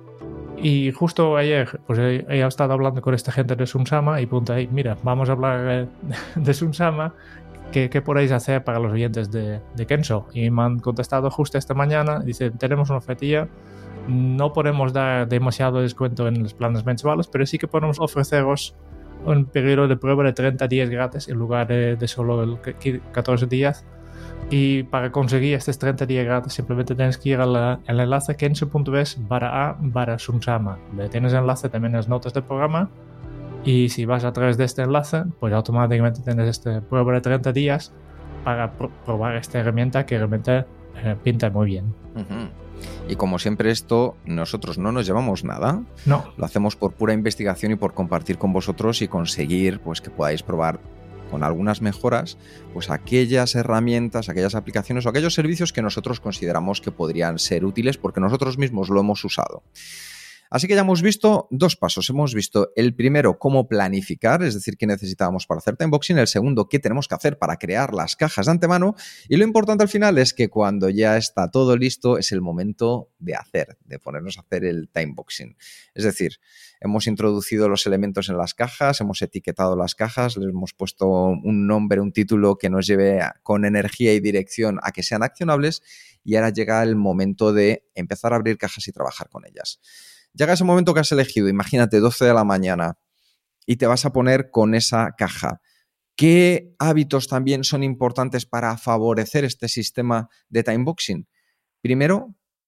S2: Y justo ayer pues he, he estado hablando con esta gente de Sunsama y pregunté, hey, mira, vamos a hablar eh, de Sunsama, ¿qué, ¿qué podéis hacer para los oyentes de, de Kenso? Y me han contestado justo esta mañana, dice, tenemos una ofertilla, no podemos dar demasiado descuento en los planes mensuales, pero sí que podemos ofreceros un periodo de prueba de treinta días gratis en lugar de, de solo el catorce días. Y para conseguir estos treinta días gratis simplemente tienes que ir al enlace kenso.es barra a barra Sunsama. Le tienes el enlace también en las notas del programa y si vas a través de este enlace pues automáticamente tienes esta prueba de treinta días para pr- probar esta herramienta que realmente eh, pinta muy bien.
S3: Uh-huh. Y como siempre esto, nosotros no nos llevamos nada.
S2: No.
S3: Lo hacemos por pura investigación y por compartir con vosotros y conseguir pues que podáis probar con algunas mejoras, pues aquellas herramientas, aquellas aplicaciones o aquellos servicios que nosotros consideramos que podrían ser útiles porque nosotros mismos lo hemos usado. Así que ya hemos visto dos pasos. Hemos visto el primero, cómo planificar, es decir, qué necesitábamos para hacer timeboxing. El segundo, qué tenemos que hacer para crear las cajas de antemano. Y lo importante al final es que cuando ya está todo listo, es el momento de hacer, de ponernos a hacer el timeboxing. Es decir, hemos introducido los elementos en las cajas, hemos etiquetado las cajas, les hemos puesto un nombre, un título que nos lleve a, con energía y dirección a que sean accionables y ahora llega el momento de empezar a abrir cajas y trabajar con ellas. Llega ese momento que has elegido, imagínate, doce de la mañana y te vas a poner con esa caja. ¿Qué hábitos también son importantes para favorecer este sistema de timeboxing? Primero,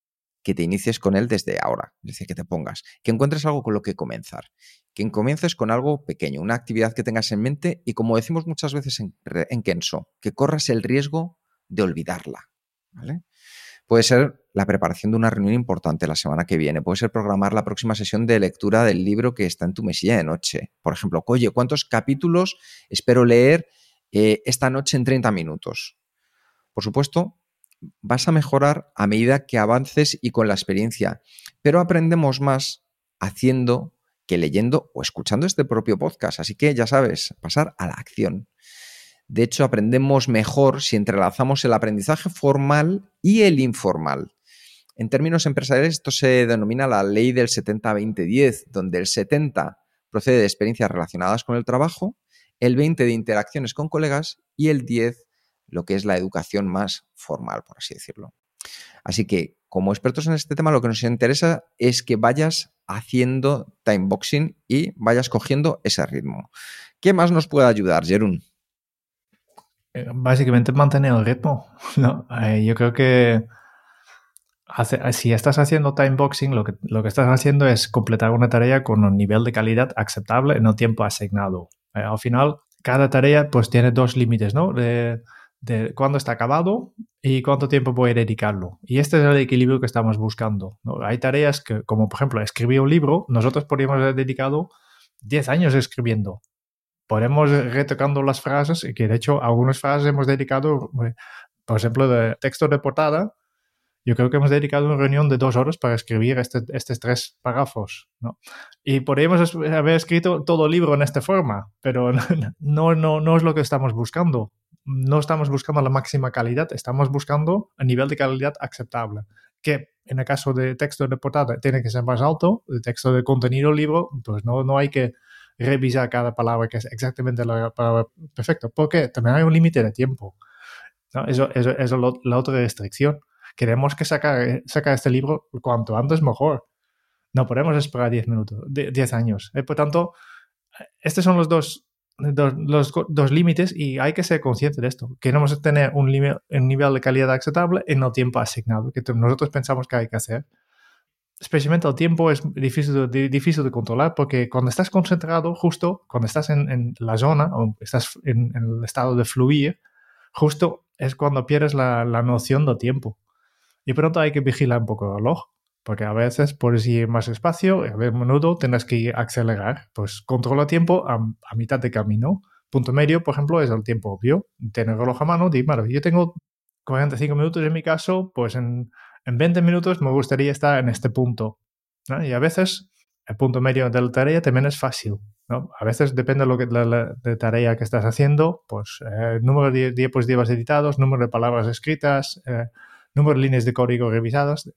S3: que te inicies con él desde ahora. Es decir, que te pongas, que encuentres algo con lo que comenzar. Que comiences con algo pequeño, una actividad que tengas en mente y, como decimos muchas veces en, en Kenso, que corras el riesgo de olvidarla, ¿vale? Puede ser la preparación de una reunión importante la semana que viene. Puede ser programar la próxima sesión de lectura del libro que está en tu mesilla de noche. Por ejemplo, oye, ¿cuántos capítulos espero leer eh, esta noche en treinta minutos? Por supuesto, vas a mejorar a medida que avances y con la experiencia, pero aprendemos más haciendo que leyendo o escuchando este propio podcast. Así que ya sabes, pasar a la acción. De hecho, aprendemos mejor si entrelazamos el aprendizaje formal y el informal. En términos empresariales, esto se denomina la ley del setenta veinte diez, donde el setenta procede de experiencias relacionadas con el trabajo, el veinte de interacciones con colegas y el diez lo que es la educación más formal, por así decirlo. Así que, como expertos en este tema, lo que nos interesa es que vayas haciendo timeboxing y vayas cogiendo ese ritmo. ¿Qué más nos puede ayudar, Jeroen?
S2: Básicamente mantener el ritmo, ¿no? Eh, yo creo que hace, si estás haciendo timeboxing, lo que, lo que estás haciendo es completar una tarea con un nivel de calidad aceptable en el tiempo asignado. Eh, al final, cada tarea pues tiene dos límites, ¿no? De, de cuándo está acabado y cuánto tiempo voy a dedicarlo. Y este es el equilibrio que estamos buscando, ¿no? Hay tareas que, como por ejemplo, escribir un libro, nosotros podríamos haber dedicado diez años escribiendo. Podemos retocando las frases, y que de hecho algunas frases hemos dedicado, por ejemplo, de texto de portada. Yo creo que hemos dedicado una reunión de dos horas para escribir este, estos tres párrafos, ¿no? Y podríamos haber escrito todo el libro en esta forma, pero no, no, no es lo que estamos buscando. No estamos buscando la máxima calidad, estamos buscando un nivel de calidad aceptable, que en el caso de texto de portada tiene que ser más alto. El texto de contenido del libro, pues no, no hay que revisar cada palabra que es exactamente la palabra perfecta, porque también hay un límite de tiempo, ¿no? Eso, eso, eso es la otra restricción. Queremos que sacar, sacar este libro cuanto antes mejor. No podemos esperar diez minutos, diez años. Eh, por tanto, estos son los dos, dos, los dos límites y hay que ser consciente de esto. Queremos tener un, un nivel de calidad aceptable en el tiempo asignado, que nosotros pensamos que hay que hacer. Especialmente el tiempo es difícil de, difícil de controlar, porque cuando estás concentrado, justo cuando estás en, en la zona o estás en, en el estado de fluir, justo es cuando pierdes la, la noción del tiempo. Y pronto hay que vigilar un poco el reloj, porque a veces puedes ir más despacio y a menudo tienes que acelerar. Pues controla el tiempo a, a mitad de camino. Punto medio, por ejemplo, es el tiempo obvio. Tener el reloj a mano, di, bueno, yo tengo cuarenta y cinco minutos en mi caso, pues en... En veinte minutos me gustaría estar en este punto, ¿no? Y a veces el punto medio de la tarea también es fácil, ¿no? A veces depende de lo que, la, la de tarea que estás haciendo, pues eh, número de diapositivas editados, número de palabras escritas, eh, número de líneas de código revisadas.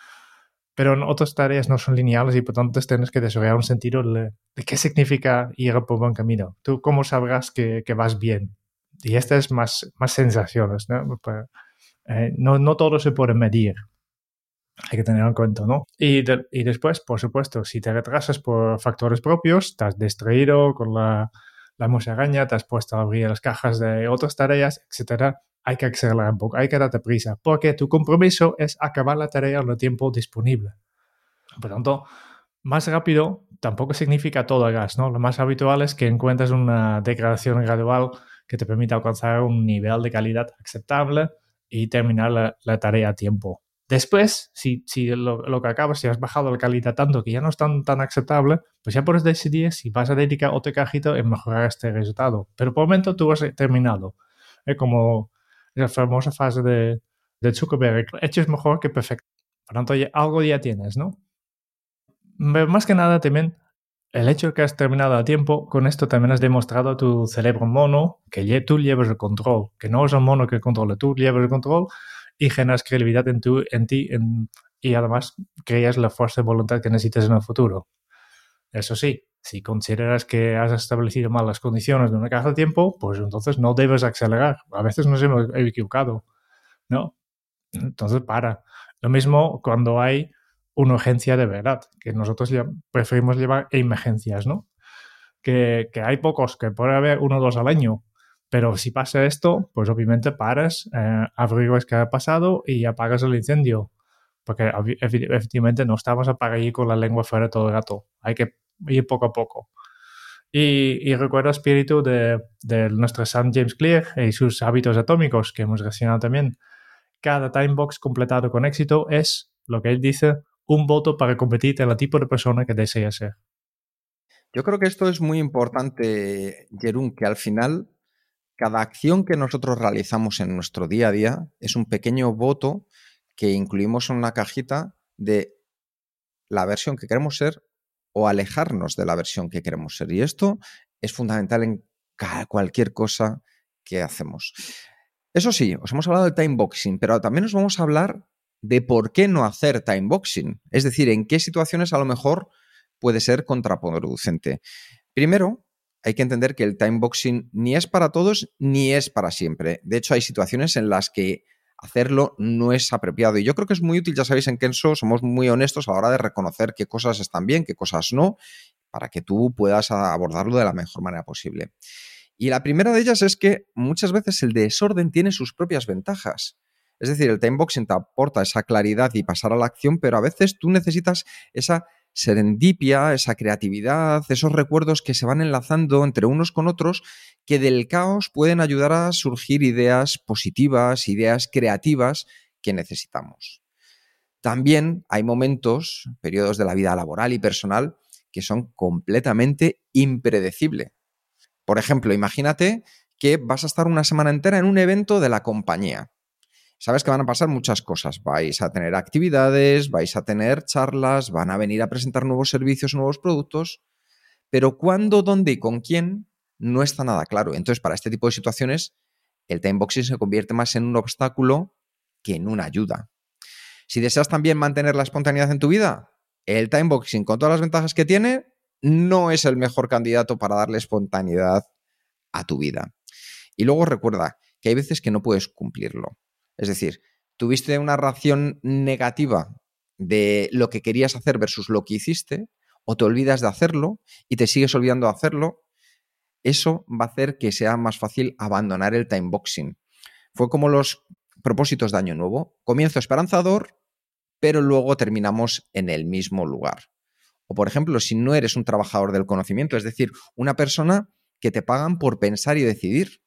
S2: Pero en otras tareas no son lineales y por tanto tienes que desarrollar un sentido de, de qué significa ir por buen camino. Tú cómo sabrás que, que vas bien. Y esta es más, más sensaciones, ¿no? Pues, eh, no, no todo se puede medir. Hay que tener en cuenta, ¿no? Y, de, y después, por supuesto, si te retrasas por factores propios, te has distraído con la, la musaraña, te has puesto a abrir las cajas de otras tareas, etcétera, hay que acelerar un poco, hay que darte prisa, porque tu compromiso es acabar la tarea en el tiempo disponible. Por tanto, más rápido tampoco significa todo el gas, ¿no? Lo más habitual es que encuentres una degradación gradual que te permita alcanzar un nivel de calidad aceptable y terminar la, la tarea a tiempo. Después, si, si lo, lo que acabas, si has bajado la calidad tanto que ya no es tan, tan aceptable, pues ya puedes decidir si vas a dedicar otro cajito en mejorar este resultado. Pero por el momento tú has terminado. Es como la famosa frase de, de Zuckerberg, hecho es mejor que perfecto. Por lo tanto, ya, algo ya tienes, ¿no? Más que nada también, el hecho de que has terminado a tiempo, con esto también has demostrado a tu cerebro mono que tú llevas el control, que no es el mono que controla, tú llevas el control y generas credibilidad en, tu, en ti en, y además creas la fuerza de voluntad que necesitas en el futuro. Eso sí, si consideras que has establecido mal las condiciones de una caja de tiempo, pues entonces no debes acelerar. A veces nos hemos equivocado, ¿no? Entonces para. Lo mismo cuando hay una urgencia de verdad, que nosotros ya preferimos llevar emergencias, ¿no? Que, que hay pocos, que puede haber uno o dos al año. Pero si pasa esto, pues obviamente paras, eh, averiguas qué ha pasado y apagas el incendio. porque efectivamente no estamos para ir con la lengua fuera todo el rato. Hay que ir poco a poco. Y, y recuerda el espíritu de, de nuestro Sam James Clear y sus hábitos atómicos que hemos mencionado también. Cada timebox completado con éxito es, lo que él dice, un voto para competir en el tipo de persona que desea ser.
S3: Yo creo que esto es muy importante, Jeroen, que al final cada acción que nosotros realizamos en nuestro día a día es un pequeño voto que incluimos en una cajita de la versión que queremos ser o alejarnos de la versión que queremos ser. Y esto es fundamental en cualquier cosa que hacemos. Eso sí, os hemos hablado del timeboxing, pero también os vamos a hablar de por qué no hacer timeboxing. Es decir, en qué situaciones a lo mejor puede ser contraproducente. Primero, hay que entender que el timeboxing ni es para todos ni es para siempre. De hecho, hay situaciones en las que hacerlo no es apropiado. Y yo creo que es muy útil, ya sabéis, en Kenso somos muy honestos a la hora de reconocer qué cosas están bien, qué cosas no, para que tú puedas abordarlo de la mejor manera posible. Y la primera de ellas es que muchas veces el desorden tiene sus propias ventajas. Es decir, el timeboxing te aporta esa claridad y pasar a la acción, pero a veces tú necesitas esa serendipia, esa creatividad, esos recuerdos que se van enlazando entre unos con otros, que del caos pueden ayudar a surgir ideas positivas, ideas creativas que necesitamos. También hay momentos, periodos de la vida laboral y personal, que son completamente impredecibles. Por ejemplo, imagínate que vas a estar una semana entera en un evento de la compañía. Sabes que van a pasar muchas cosas. Vais a tener actividades, vais a tener charlas, van a venir a presentar nuevos servicios, nuevos productos, pero cuándo, dónde y con quién no está nada claro. Entonces, para este tipo de situaciones, el timeboxing se convierte más en un obstáculo que en una ayuda. Si deseas también mantener la espontaneidad en tu vida, el timeboxing, con todas las ventajas que tiene, no es el mejor candidato para darle espontaneidad a tu vida. Y luego recuerda que hay veces que no puedes cumplirlo. Es decir, tuviste una reacción negativa de lo que querías hacer versus lo que hiciste, o te olvidas de hacerlo y te sigues olvidando de hacerlo. Eso va a hacer que sea más fácil abandonar el timeboxing. Fue como los propósitos de Año Nuevo. Comienzo esperanzador, pero luego terminamos en el mismo lugar. O, por ejemplo, si no eres un trabajador del conocimiento, es decir, una persona que te pagan por pensar y decidir.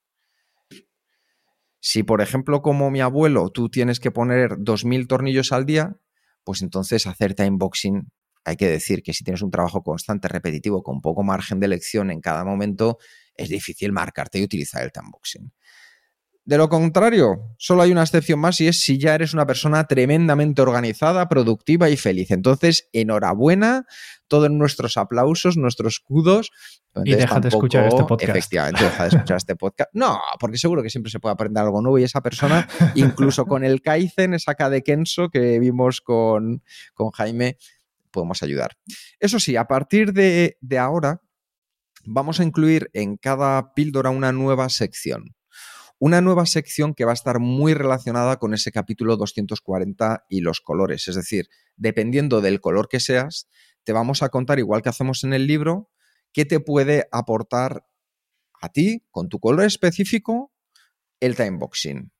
S3: Si, por ejemplo, como mi abuelo, tú tienes que poner dos mil tornillos al día, pues entonces hacer timeboxing, hay que decir que si tienes un trabajo constante, repetitivo, con poco margen de elección en cada momento, es difícil marcarte y utilizar el timeboxing. De lo contrario, solo hay una excepción más y es si ya eres una persona tremendamente organizada, productiva y feliz. Entonces, enhorabuena, todos nuestros aplausos, nuestros kudos.
S2: Y deja tampoco, de escuchar este podcast.
S3: Efectivamente, deja de escuchar este podcast. No, porque seguro que siempre se puede aprender algo nuevo y esa persona, incluso con el Kaizen, esa K de Kenso que vimos con, con Jaime, podemos ayudar. Eso sí, a partir de, de ahora, vamos a incluir en cada píldora una nueva sección. Una nueva sección que va a estar muy relacionada con ese capítulo doscientos cuarenta y los colores. Es decir, dependiendo del color que seas, te vamos a contar, igual que hacemos en el libro, qué te puede aportar a ti, con tu color específico, el timeboxing.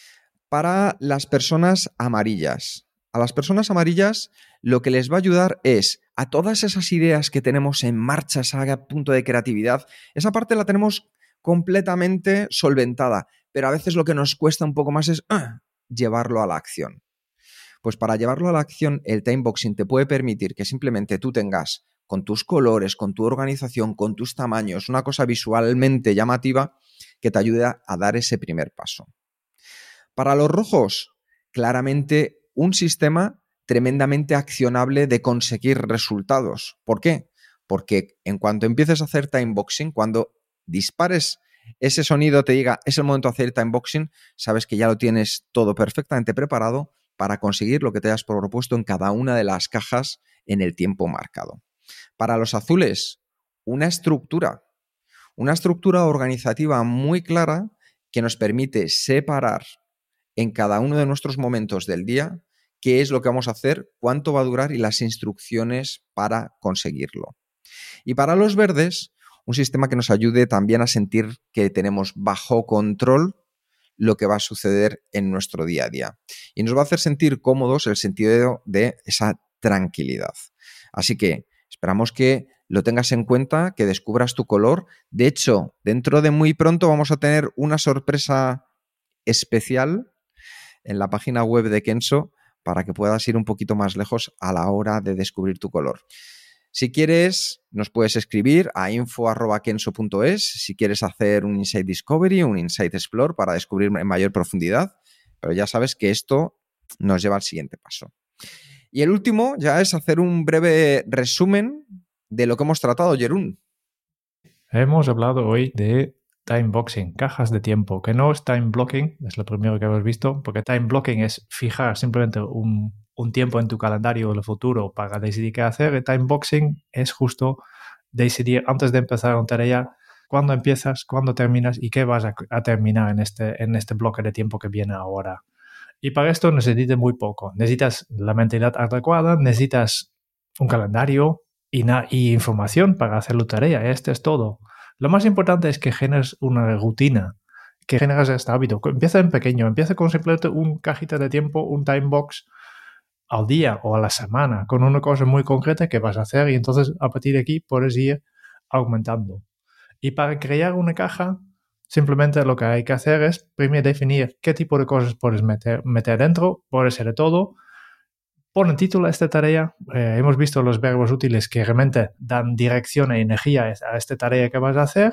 S3: Para las personas amarillas. A las personas amarillas lo que les va a ayudar es a todas esas ideas que tenemos en marcha, ese punto de creatividad, esa parte la tenemos completamente solventada, pero a veces lo que nos cuesta un poco más es uh, llevarlo a la acción. Pues para llevarlo a la acción, el timeboxing te puede permitir que simplemente tú tengas con tus colores, con tu organización, con tus tamaños, una cosa visualmente llamativa que te ayude a dar ese primer paso. Para los rojos, claramente un sistema tremendamente accionable de conseguir resultados. ¿Por qué? Porque en cuanto empieces a hacer timeboxing, cuando dispares ese sonido, te diga es el momento de hacer timeboxing, sabes que ya lo tienes todo perfectamente preparado para conseguir lo que te hayas propuesto en cada una de las cajas en el tiempo marcado. Para los azules, una estructura, una estructura organizativa muy clara que nos permite separar en cada uno de nuestros momentos del día qué es lo que vamos a hacer, cuánto va a durar y las instrucciones para conseguirlo. Y para los verdes, un sistema que nos ayude también a sentir que tenemos bajo control lo que va a suceder en nuestro día a día. Y nos va a hacer sentir cómodos el sentido de esa tranquilidad. Así que esperamos que lo tengas en cuenta, que descubras tu color. De hecho, dentro de muy pronto vamos a tener una sorpresa especial en la página web de Kenso para que puedas ir un poquito más lejos a la hora de descubrir tu color. Si quieres, nos puedes escribir a info arroba kenso punto es si quieres hacer un Insight Discovery, un Insight Explore para descubrir en mayor profundidad, pero ya sabes que esto nos lleva al siguiente paso. Y el último ya es hacer un breve resumen de lo que hemos tratado, Jeroen.
S2: Hemos hablado hoy de time boxing, cajas de tiempo, que no es time blocking, es lo primero que hemos visto, porque time blocking es fijar simplemente un, un tiempo en tu calendario del futuro para decidir qué hacer, y time boxing es justo decidir antes de empezar una tarea cuándo empiezas, cuándo terminas y qué vas a, a terminar en este, en este bloque de tiempo que viene ahora. Y para esto necesitas muy poco. Necesitas la mentalidad adecuada, necesitas un calendario y, na- y información para hacer tu tarea. Este es todo. Lo más importante es que generes una rutina, que generes este hábito. Empieza en pequeño, empieza con simplemente un cajita de tiempo, un time box al día o a la semana, con una cosa muy concreta que vas a hacer y entonces a partir de aquí puedes ir aumentando. Y para crear una caja, simplemente lo que hay que hacer es primero definir qué tipo de cosas puedes meter, meter dentro, puede ser de todo. Pon en título a esta tarea. Eh, hemos visto los verbos útiles que realmente dan dirección e energía a esta tarea que vas a hacer.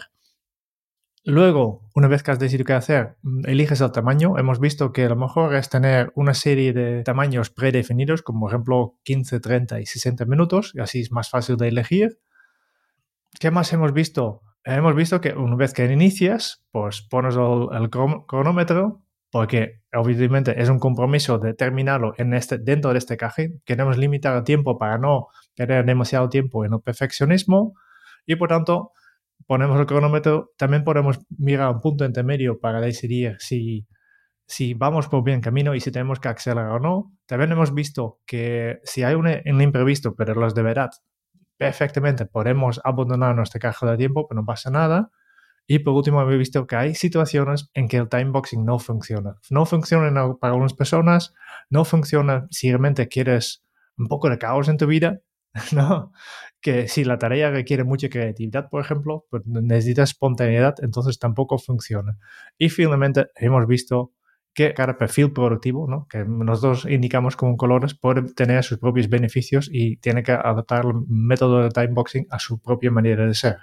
S2: Luego, una vez que has decidido qué hacer, eliges el tamaño. Hemos visto que a lo mejor es tener una serie de tamaños predefinidos, como por ejemplo quince, treinta y sesenta minutos, y así es más fácil de elegir. ¿Qué más hemos visto? Hemos visto que una vez que inicias, pues pones el, el cronómetro, porque obviamente es un compromiso de terminarlo en este, dentro de este caje. Queremos limitar el tiempo para no perder demasiado tiempo en el perfeccionismo y por tanto ponemos el cronómetro. También podemos mirar un punto intermedio para decidir si, si vamos por buen camino y si tenemos que acelerar o no. También hemos visto que si hay un, un imprevisto, pero los de verdad, perfectamente podemos abandonar nuestra caja de tiempo, pero no pasa nada. Y por último, hemos visto que hay situaciones en que el time boxing no funciona. No funciona para algunas personas, no funciona si realmente quieres un poco de caos en tu vida, ¿no? Que si la tarea requiere mucha creatividad, por ejemplo, pues necesitas espontaneidad, entonces tampoco funciona. Y finalmente hemos visto que cada perfil productivo, ¿no?, que nosotros indicamos con colores, puede tener sus propios beneficios y tiene que adaptar el método de time boxing a su propia manera de ser.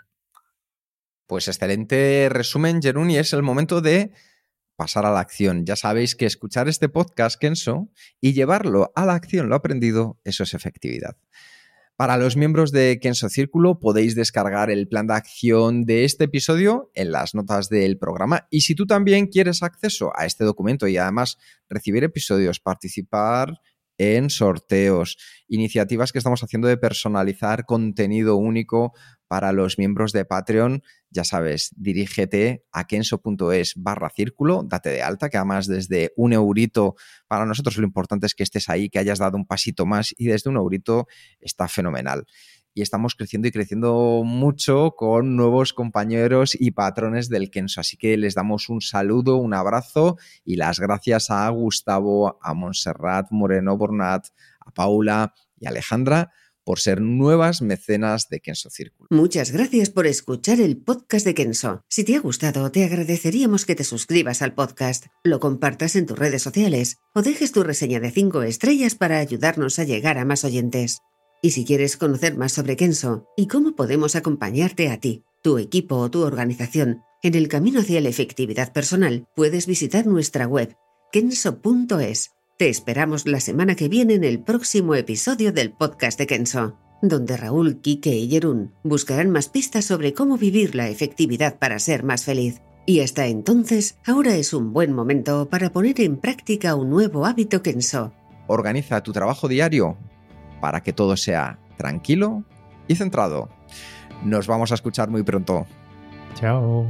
S3: Pues excelente resumen, Jeroen, y es el momento de pasar a la acción. Ya sabéis que escuchar este podcast, Kenso, y llevarlo a la acción, lo aprendido, eso es efectividad. Para los miembros de Kenso Círculo podéis descargar el plan de acción de este episodio en las notas del programa. Y si tú también quieres acceso a este documento y además recibir episodios, participar en sorteos, iniciativas que estamos haciendo de personalizar contenido único para los miembros de Patreon, ya sabes, dirígete a kenso.es barra círculo, date de alta, que además desde un eurito, para nosotros lo importante es que estés ahí, que hayas dado un pasito más y desde un eurito está fenomenal. Y estamos creciendo y creciendo mucho con nuevos compañeros y patrones del Kenso. Así que les damos un saludo, un abrazo y las gracias a Gustavo, a Montserrat Moreno Bornat, a Paula y a Alejandra por ser nuevas mecenas de Kenso Círculo.
S5: Muchas gracias por escuchar el podcast de Kenso. Si te ha gustado, te agradeceríamos que te suscribas al podcast, lo compartas en tus redes sociales o dejes tu reseña de cinco estrellas para ayudarnos a llegar a más oyentes. Y si quieres conocer más sobre Kenso y cómo podemos acompañarte a ti, tu equipo o tu organización en el camino hacia la efectividad personal, puedes visitar nuestra web kenso punto es. Te esperamos la semana que viene en el próximo episodio del podcast de Kenso, donde Raúl, Quique y Jeroen buscarán más pistas sobre cómo vivir la efectividad para ser más feliz. Y hasta entonces, ahora es un buen momento para poner en práctica un nuevo hábito Kenso.
S3: Organiza tu trabajo diario para que todo sea tranquilo y centrado. Nos vamos a escuchar muy pronto.
S2: Chao.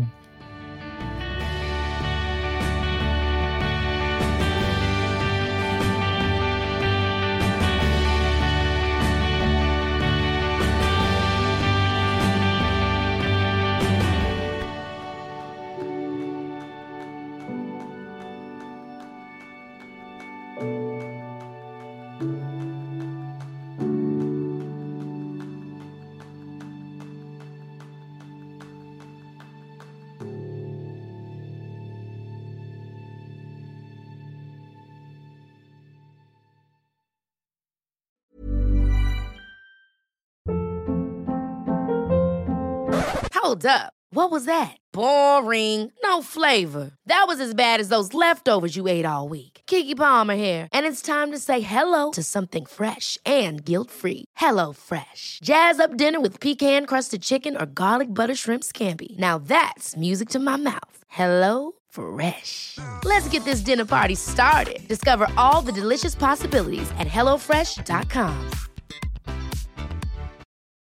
S1: Hold up. What was that? Boring. No flavor. That was as bad as those leftovers you ate all week. Keke Palmer here, and it's time to say hello to something fresh and guilt-free. Hello Fresh. Jazz up dinner with pecan-crusted chicken or garlic butter shrimp scampi. Now that's music to my mouth. Hello Fresh. Let's get this dinner party started. Discover all the delicious possibilities at hello fresh dot com.